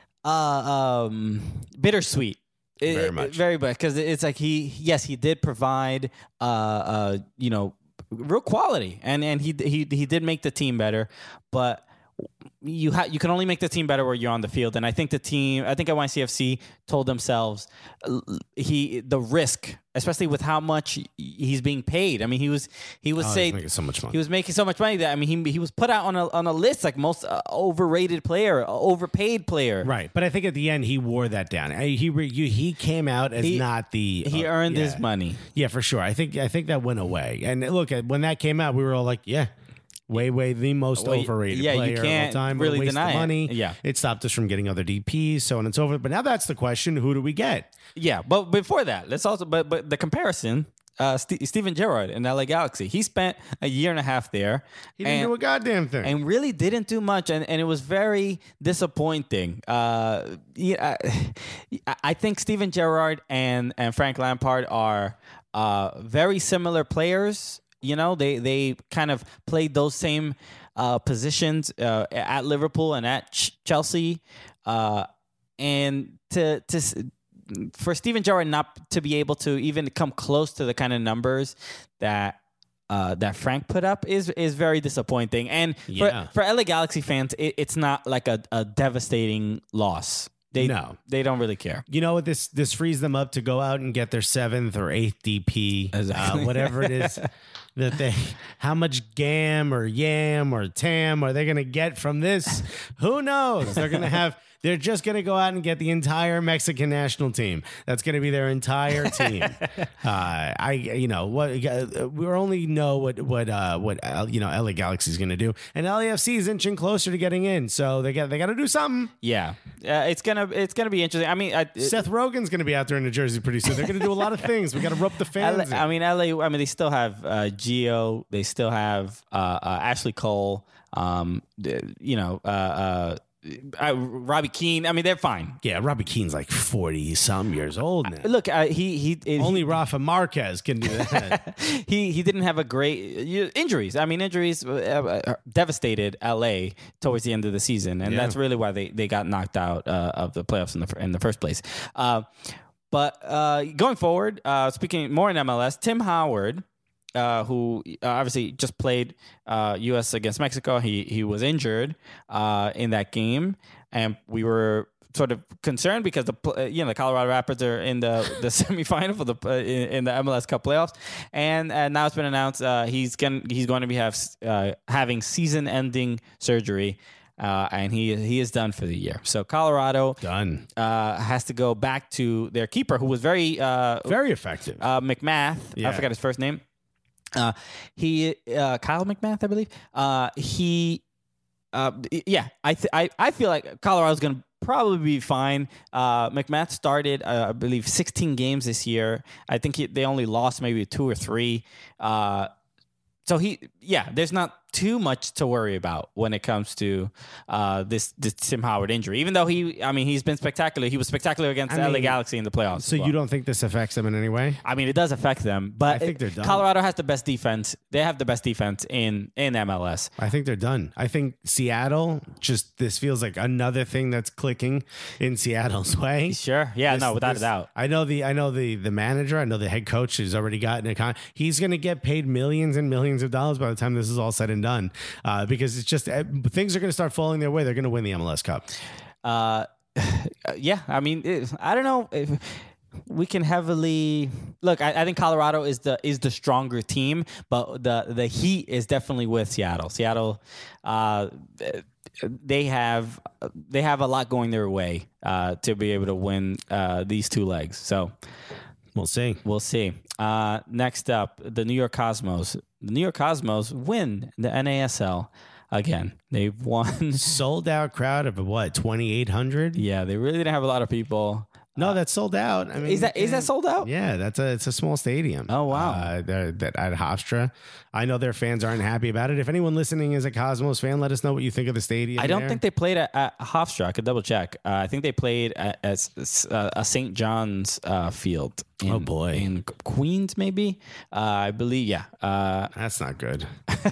uh, um, bittersweet. It- Very it- much. very much, because it's like he, yes, he did provide, uh, uh, you know, real quality, and and he he he did make the team better, but. You ha- you can only make the team better where you're on the field, and I think the team, I think N Y C F C told themselves uh, he the risk, especially with how much he's being paid. I mean, he was he was Oh, he's say making so much money. he was making so much money that I mean he he was put out on a on a list like most uh, overrated player, overpaid player. Right. But I think at the end, he wore that down. I- He re- you, he came out as He- not the. He uh, earned yeah. his money. Yeah, for sure. I think I think that went away. And look, when that came out, we were all like, yeah. Way, way the most Well, overrated yeah, you player can't of all time. really What a waste deny of it. money. Yeah. It stopped us from getting other D Ps, so on and so forth. But now that's the question: who do we get? Yeah, but before that, let's also but but the comparison. Uh, St- Steven Gerrard in L A Galaxy. He spent a year and a half there. He didn't and, do a goddamn thing. and really didn't do much, and, and it was very disappointing. Uh, yeah, I, I think Steven Gerrard and and Frank Lampard are uh, very similar players. You know, they they kind of played those same uh, positions uh, at Liverpool and at Ch- Chelsea, uh, and to to. s- for Steven Gerrard not to be able to even come close to the kind of numbers that uh, that Frank put up is is very disappointing. And Yeah. for, for L A Galaxy fans, it, it's not like a, a devastating loss. They No. they don't really care. You know what? This this frees them up to go out and get their seventh or eighth D P, Exactly. uh, whatever it is that they. How much gam or yam or tam are they going to get from this? Who knows? They're going to have. They're just going to go out and get the entire Mexican national team. That's going to be their entire team. uh, I, you know, what uh, we only know what what uh, what uh, you know L A Galaxy is going to do, and L A F C is inching closer to getting in. So they got they got to do something. Yeah, uh, it's gonna it's gonna be interesting. I mean, I, Seth Rogen's going to be out there in New Jersey pretty soon. They're going to do a lot of things. We got to rope the fans. L A, in. I mean, L A. I mean, they still have uh, Gio. They still have uh, uh, Ashley Cole. Um, th- you know, uh, uh, uh, Robbie Keane. I mean, they're fine. Yeah, Robbie Keane's like forty some years old now. Look, uh, he he he- Only Rafa Marquez can do that. he he didn't have a great uh, injuries. I mean, injuries uh, uh, devastated L A towards the end of the season, and Yeah. that's really why they, they got knocked out uh, of the playoffs in the fir- in the first place. Uh, but uh, going forward, uh, speaking more in M L S, Tim Howard. Uh, who uh, obviously just played uh, U S against Mexico. He he was injured uh, in that game, and we were sort of concerned because the pl- uh, you know the Colorado Rapids are in the the semifinal for the uh, in, in the M L S Cup playoffs, and uh, now it's been announced uh, he's going he's going to be have uh, having season-ending surgery. Uh, and he he is done for the year. So Colorado Done. uh, has to go back to their keeper, who was very uh, Very effective. uh, McMath. Yeah. I forgot his first name. Uh, he uh, Kyle McMath, I believe. Uh, he, uh, yeah, I th- I I feel like Colorado's going to probably be fine. Uh, McMath started, uh, I believe, sixteen games this year. I think he, they only lost maybe two or three. Uh, so he, yeah, there's not too much to worry about when it comes to uh, this this Tim Howard injury. Even though he, I mean, he's been spectacular. He was spectacular against I the L A mean, Galaxy in the playoffs. So as well. you don't think this affects them in any way? I mean, it does affect them, but I think it- they're done. Colorado has the best defense. They have the best defense in in M L S. I think they're done. I think Seattle, just this feels like another thing that's clicking in Seattle's way. Sure, yeah, This- no, without this- a doubt. I know the I know the the manager. I know the head coach has already gotten a con. He's going to get paid millions and millions of dollars by the time this is all said and done, uh, because it's just uh, things are going to start falling their way. They're going to win the M L S Cup. Uh, yeah, I mean, it, I don't know if we can heavily look. I, I think Colorado is the is the stronger team, but the the heat is definitely with Seattle. Seattle, uh, they have they have a lot going their way uh, to be able to win uh, these two legs. So We'll see. we'll see. Uh, next up, the New York Cosmos. The New York Cosmos win the N A S L again. They've won. Sold out crowd of what twenty-eight hundred? Yeah, they really didn't have a lot of people. No, that's sold out. I mean, Is that is that sold out? Yeah, that's a it's a small stadium. Oh, wow. Uh, that that at Hofstra. I know their fans aren't happy about it. If anyone listening is a Cosmos fan, let us know what you think of the stadium. I don't there. think they played at, at Hofstra. I could double check. Uh, I think they played at, at uh, a Saint John's uh, field. In, Oh, boy. in Queens, maybe. Uh, I believe. Yeah. Uh, That's not good.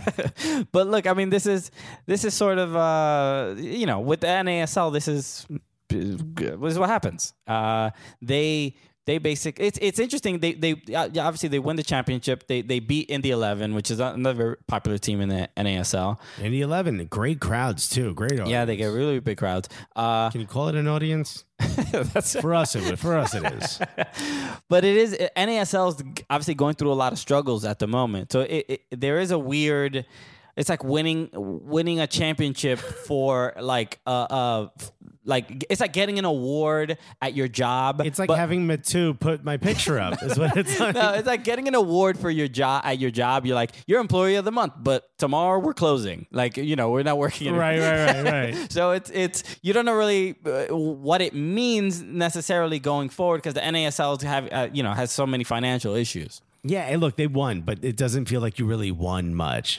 but look, I mean, this is this is sort of uh, you know, with the N A S L, this is this is what happens. Uh, they. They basic. It's it's interesting. They they uh, yeah, obviously they win the championship. They they beat Indy eleven, which is another popular team in the N A S L. Indy eleven, great crowds too. Great audience. Yeah, they get really big crowds. Uh, Can you call it an audience? that's For us, it for us it is. But it is N A S L is obviously going through a lot of struggles at the moment. So it, it there is a weird. It's like winning winning a championship for like uh uh like it's like getting an award at your job. It's like but- having Matu put my picture up. Is what it's like. no, it's like getting an award for your job at your job. You're like you're employee of the month, but tomorrow we're closing. Like you know we're not working anymore. Right, right, right, right. So it's it's you don't know really uh, what it means necessarily going forward because the N A S L have uh, you know has so many financial issues. Yeah, and look, they won, but it doesn't feel like you really won much.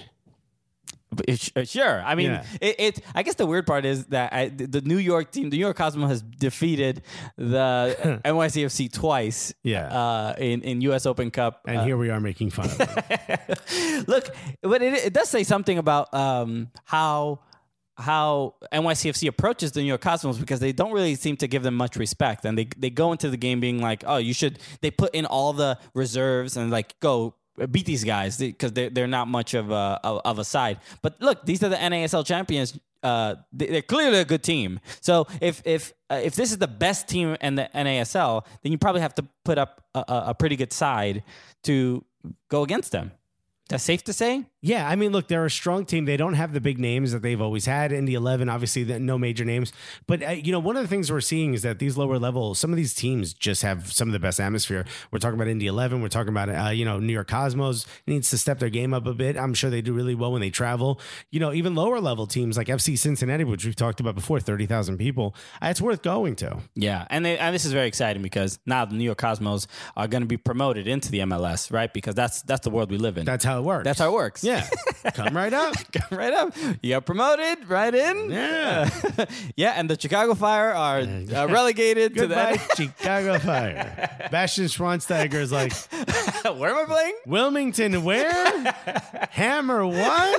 But it- uh, Sure. I mean, Yeah. it, it. I guess the weird part is that I, the New York team, the New York Cosmos, has defeated the N Y C F C twice. Yeah. Uh, in in U S Open Cup. And Uh, here we are making fun of them. look, but it, it does say something about um, how how N Y C F C approaches the New York Cosmos because they don't really seem to give them much respect, and they they go into the game being like, oh, you should. They put in all the reserves and like go. Beat these guys because they're they're not much of a of a side. But look, these are the N A S L champions. Uh, they- they're clearly a good team. So if if uh, if this is the best team in the N A S L, then you probably have to put up a, a a pretty good side to go against them. That's safe to say. Yeah, I mean, look, they're a strong team. They don't have the big names that they've always had. Indy eleven, obviously, the, no major names. But, uh, you know, one of the things we're seeing is that these lower levels, some of these teams just have some of the best atmosphere. We're talking about Indy eleven. We're talking about, uh, you know, New York Cosmos needs to step their game up a bit. I'm sure they do really well when they travel. You know, even lower level teams like F C Cincinnati, which we've talked about before, thirty thousand people, uh, it's worth going to. Yeah, and, they, and this is very exciting because now the New York Cosmos are going to be promoted into the M L S, right? Because that's that's the world we live in. That's how it works. That's how it works. Yeah. Come right up. Come right up. You got promoted right in. Yeah. yeah, and the Chicago Fire are uh, relegated to Goodbye, the. Chicago Fire. Bastian Schweinsteiger is like, Where am I playing? Wilmington, where? Hammer, what?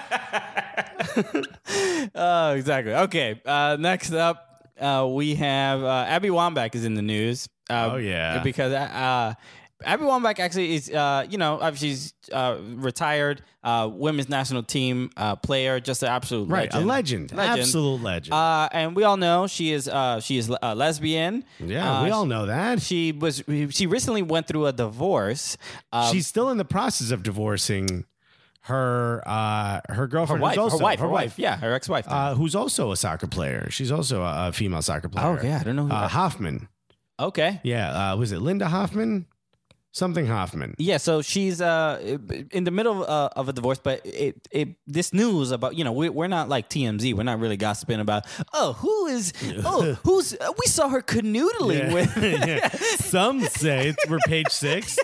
Oh, exactly. Okay. Uh, next up, uh, we have uh, Abby Wambach is in the news. Uh, Oh, yeah. Because uh, Abby Wambach actually is, uh, you know, she's uh, retired uh, women's national team uh, player, just an absolute Right, legend. a legend. Absolute legend. Uh, and we all know she is uh, she is a lesbian. yeah, Uh, we all know that. She was she recently went through a divorce. Uh, She's still in the process of divorcing her uh, her her girlfriend, wife, who's also, her wife, her wife, yeah, her ex-wife. uh, who's also a soccer player. She's also a, a female soccer player. Oh, yeah, I don't know who Uh, that- Hoffman. okay. Yeah, uh, was it Linda Hoffman? Something Hoffman. Yeah, so she's uh in the middle uh, of a divorce, but it it this news about you know we, we're not like T M Z, we're not really gossiping about oh who is oh who's uh, we saw her canoodling Yeah. with. Yeah. Some say it's, we're page six.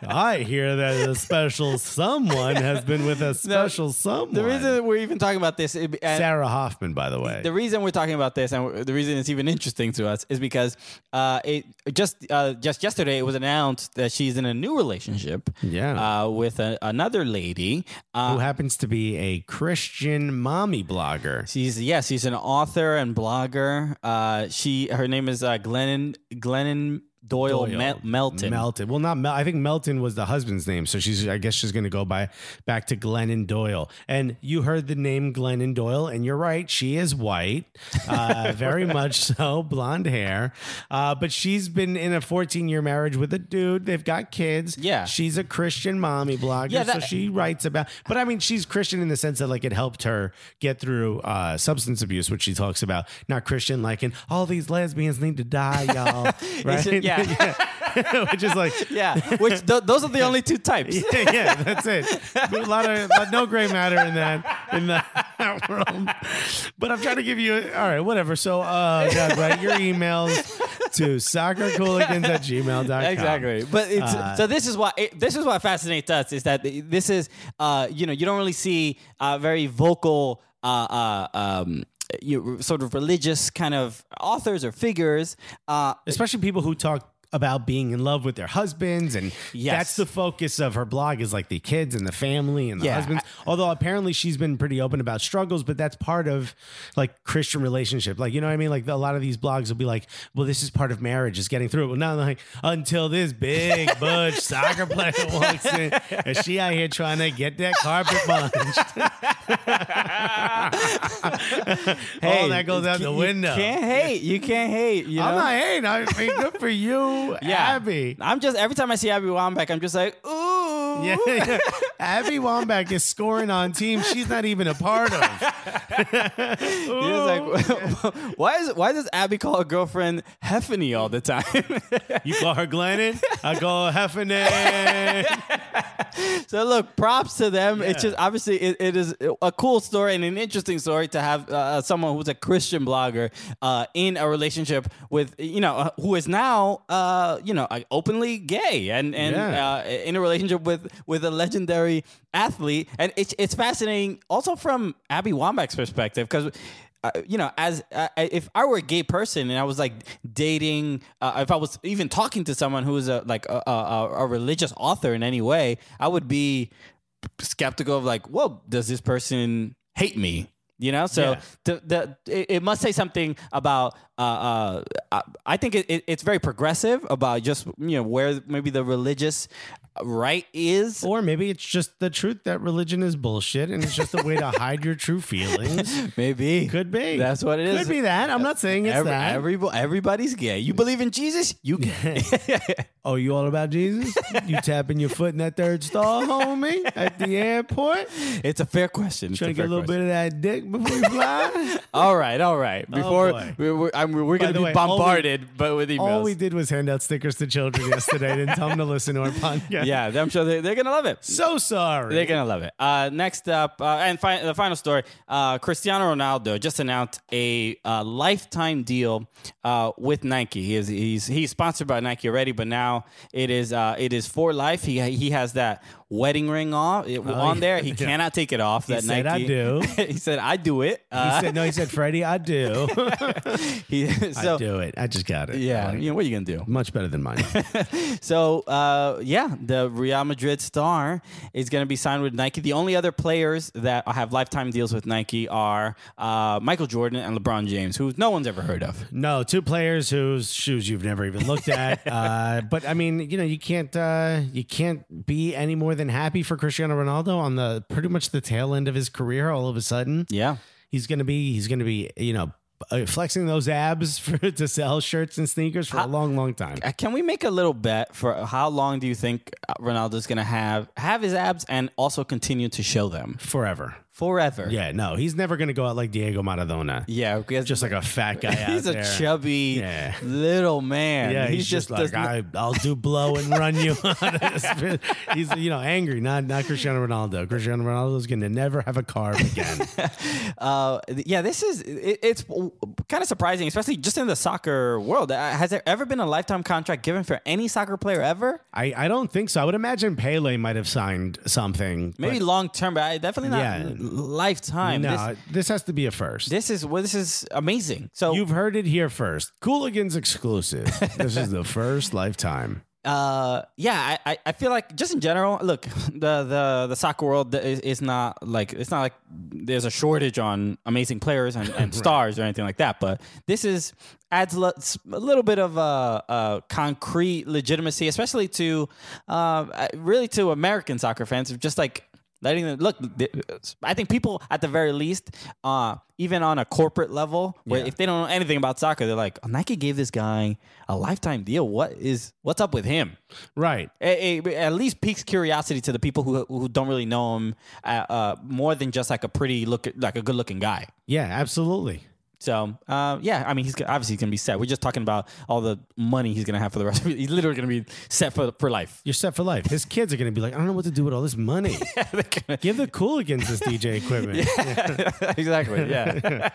I hear that a special someone has been with a special someone. The reason we're even talking about this, it, and Sarah Hoffman, by the way. the reason we're talking about this, and the reason it's even interesting to us, is because uh it just uh just yesterday it was announced that she's in a new relationship, Yeah. uh, with a, another lady. Uh, who happens to be a Christian mommy blogger. She's yes, she's an author and blogger. Uh, she her name is uh, Glennon Glennon Doyle, Doyle. Mel- Melton. Melton. Well, not Mel. I think Melton was the husband's name. So she's, I guess she's going to go by back to Glennon Doyle. And you heard the name Glennon Doyle, and you're right. She is white, uh, very much so, blonde hair. Uh, but she's been in a fourteen year marriage with a dude. They've got kids. Yeah. She's a Christian mommy blogger. Yeah, that- so she writes about, but I mean, she's Christian in the sense that like it helped her get through uh, substance abuse, which she talks about. Not Christian like in all these lesbians need to die, y'all. Right? Yeah. Yeah. Which is like, Yeah, which th- those are the only two types. yeah, yeah, that's it. A lot of but no gray matter in that in that world. But I'm trying to give you all right, whatever. So, uh, God, write your emails to soccercooligans at gmail dot com. Exactly, but it's Uh, so. This is what it, this is what fascinates us is that this is uh you know you don't really see uh very vocal uh uh um you sort of religious kind of authors or figures uh Especially people who talk about being in love with their husbands, and Yes. that's the focus of her blog is like the kids and the family and the Yeah. husbands. Although apparently she's been pretty open about struggles, but that's part of like Christian relationship. Like, you know what I mean? Like a lot of these blogs will be like, well, this is part of marriage, is getting through it. Well, now like until this big butch soccer player walks in and she out here trying to get that carpet munched. All that goes out the you window. can't hate. You can't hate. You know? I'm not hating. I mean, good for you, yeah. Abby. I'm just every time I see Abby Wambach, I'm just like, ooh. Yeah, yeah. Abby Wambach is scoring on teams she's not even a part of. You're just like, why is why does Abby call her girlfriend Heffany all the time? You call her Glennon, I call her Heffernan. So look, props to them. It's just obviously it, it is a cool story and an interesting story to have uh, someone who's a Christian blogger uh, in a relationship with you know uh, who is now uh, you know uh, openly gay and and Yeah. uh, in a relationship with with a legendary athlete. And it's it's fascinating also from Abby Wambach's perspective because. Uh, you know, as uh, if I were a gay person and I was like dating, uh, if I was even talking to someone who is a like a, a, a religious author in any way, I would be skeptical of like, well, does this person hate me? You know, so Yeah. the the it, it must say something about. Uh, uh, I think it, it, it's very progressive about just you know where maybe the religious right is. Or maybe it's just the truth that religion is bullshit and it's just a way to hide your true feelings. Maybe Could be. That's what it is. Could be that. I'm not saying it's Every, that. every, everybody's gay. You believe in Jesus? You gay. Oh, you all about Jesus? You tapping your foot in that third stall, homie, at the airport? It's a fair question. It's Trying a to get a fair little bit of that dick before you fly? All right, all right. Before boy. we, we're, I'm, we're going the to be way, all we- bombarded, but with emails. All we did was hand out stickers to children yesterday. Didn't tell them to listen to our podcast. yeah, I'm sure they're, they're going to love it. So sorry. They're gonna love it. Uh, next up, uh, and fi- the final story: uh, Cristiano Ronaldo just announced a uh, lifetime deal uh, with Nike. He is he's he's sponsored by Nike already, but now it is uh, it is for life. He he has that wedding ring on it, on there. He yeah. cannot take it off. He that said, Nike. "I do." He said, "I do it." He Uh, said, no, he said, Freddie, I do. he, so, I do it. I just got it. Yeah, Like, you know what are you gonna do? much better than mine. So, uh, yeah, the Real Madrid star is going to be signed with Nike. The only other players that have lifetime deals with Nike are uh, Michael Jordan and LeBron James, who no one's ever heard of. No, two players whose shoes you've never even looked at. uh, but I mean, you know, you can't uh, you can't be any more than happy for Cristiano Ronaldo on the pretty much the tail end of his career. All of a sudden, Yeah. he's gonna be he's gonna be you know uh, flexing those abs for to sell shirts and sneakers for a long, long time. Uh, Can we make a little bet for how long do you think Ronaldo's going to have have his abs and also continue to show them? Forever. Forever. Yeah, no, he's never going to go out like Diego Maradona. Yeah. Because Just like a fat guy out he's a there. chubby Yeah. little man. Yeah, he's, he's just, does like, not- I, I'll do blow and run you. He's, you know, angry, not not Cristiano Ronaldo. Cristiano Ronaldo's going to never have a car again. Uh, yeah, this is it, it's kind of surprising, especially just in the soccer world. Uh, Has there ever been a lifetime contract given for any soccer player ever? I, I don't think so. I would imagine Pele might have signed something. Maybe but long term, but I definitely not Yeah. lifetime. no, This, this, has to be a first. this is well, this is amazing. So You've heard it here first. Cooligans exclusive. This is the first lifetime. Uh, yeah, I, I- I feel like just in general, look, the the, the soccer world is, is not like it's not like there's a shortage on amazing players and, and stars or anything like that. But this is adds a lo- a little bit of a, a concrete legitimacy, especially to uh, really to American soccer fans, of just like letting them look. I think people at the very least, uh, even on a corporate level, where Yeah. if they don't know anything about soccer, they're like, oh, Nike gave this guy a lifetime deal. What is what's up with him? Right. It, it at least piques curiosity to the people who who don't really know him uh, uh, more than just like a pretty look, like a good looking guy. Yeah, absolutely. So uh, yeah, I mean, he's go- obviously going to be set. We're just talking about all the money he's going to have for the rest of it. He's literally going to be set for for life. You're set for life. His kids are going to be like, I don't know what to do with all this money. Give the Cooligans this D J equipment. Exactly. Yeah.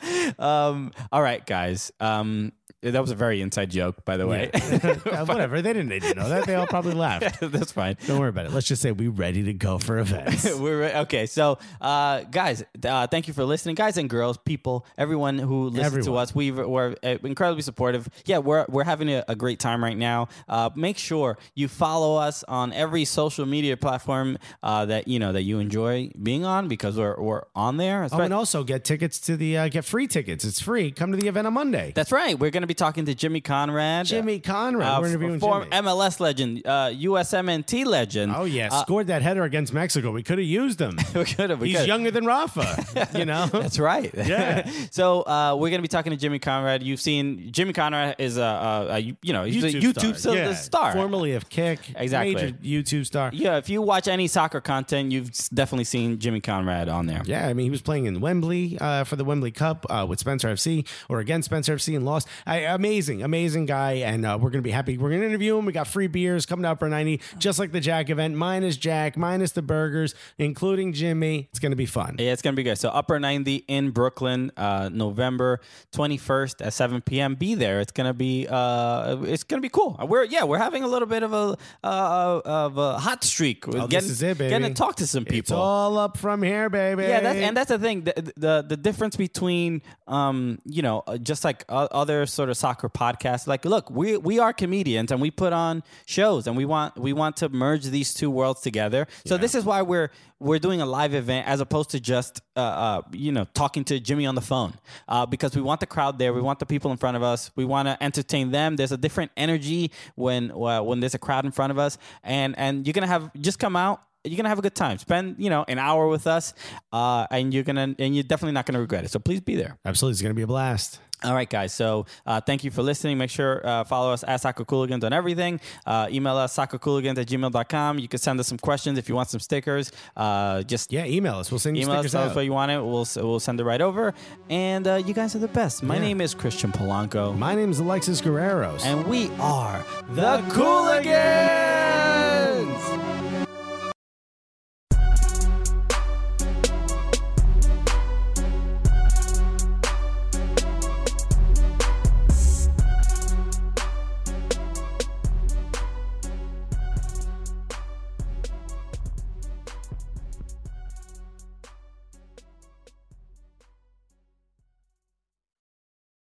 um, all right, guys. Um, that was a very inside joke, by the way. Uh, whatever. They didn't need to know that. They all probably laughed. That's fine. Don't worry about it. Let's just say we're ready to go for events. We're re- okay. So, uh, guys, uh, thank you for listening, guys and girls, people, everyone who listens to Everyone. us. We we're uh, incredibly supportive. Yeah, we're we're having a, a great time right now. Uh, make sure you follow us on every social media platform uh, that you know that you enjoy being on, because we're we're on there. Oh, and also get tickets to the, uh, get free tickets. It's free. Come to the event on Monday. That's right. We're going to be talking to Jimmy Conrad. Jimmy Conrad. Uh, We're interviewing former Jimmy. M L S legend, uh, U S M N T legend. Oh, yeah. Uh, Scored that header against Mexico. We could have used him. we could have. He's younger than Rafa, you know? That's right. Yeah. So uh, we're gonna be talking to Jimmy Conrad. You've seen Jimmy Conrad is a, a, a you know he's a YouTube star, Yeah. star. Formerly of Kick. Exactly. Major YouTube star. Yeah, if you watch any soccer content, you've s- definitely seen Jimmy Conrad on there. Yeah, I mean, he was playing in Wembley uh, for the Wembley Cup uh, with Spencer F C or against Spencer F C and lost. I, amazing, amazing guy. And uh, we're going to be happy. We're going to interview him. We got free beers coming out for ninety, just like the Jack event, minus Jack, minus the burgers, including Jimmy. It's going to be fun. Yeah, it's gonna be good. So Upper ninety in Brooklyn, uh, November twenty-first at seven p.m. Be there. It's gonna be uh, it's gonna be cool. We're yeah, we're having a little bit of a uh, of a hot streak. We're Oh, getting, this is it, baby. Getting to talk to some It's people. all up from here, baby. Yeah, that's, and that's the thing. The the, the difference between, um, you know, uh, just like uh, other sort of soccer podcasts. Like, look, we we are comedians and we put on shows, and we want we want to merge these two worlds together. So this is why we're we're doing a live event as opposed to just uh, uh you know talking to Jimmy on the phone, uh, because we want the crowd there. We want the people in front of us. We want to entertain them. There's a different energy when uh, when there's a crowd in front of us, and and you're gonna have just come out. You're gonna have a good time. Spend you know an hour with us, uh, and you're gonna and you're definitely not gonna regret it. So please be there. Absolutely. It's going to be a blast. All right, guys. So uh, thank you for listening. Make sure uh, follow us at Soccer Cooligans on everything. Uh, email us soccercooligans at gmail dot com. You can send us some questions if you want some stickers. Uh, just Yeah, email us. We'll send you email us, stickers tell out. us what you want it. We'll we'll send it right over. And uh, you guys are the best. My Yeah. name is Christian Polanco, My name is Alexis Guerreros. and we are the Cooligans.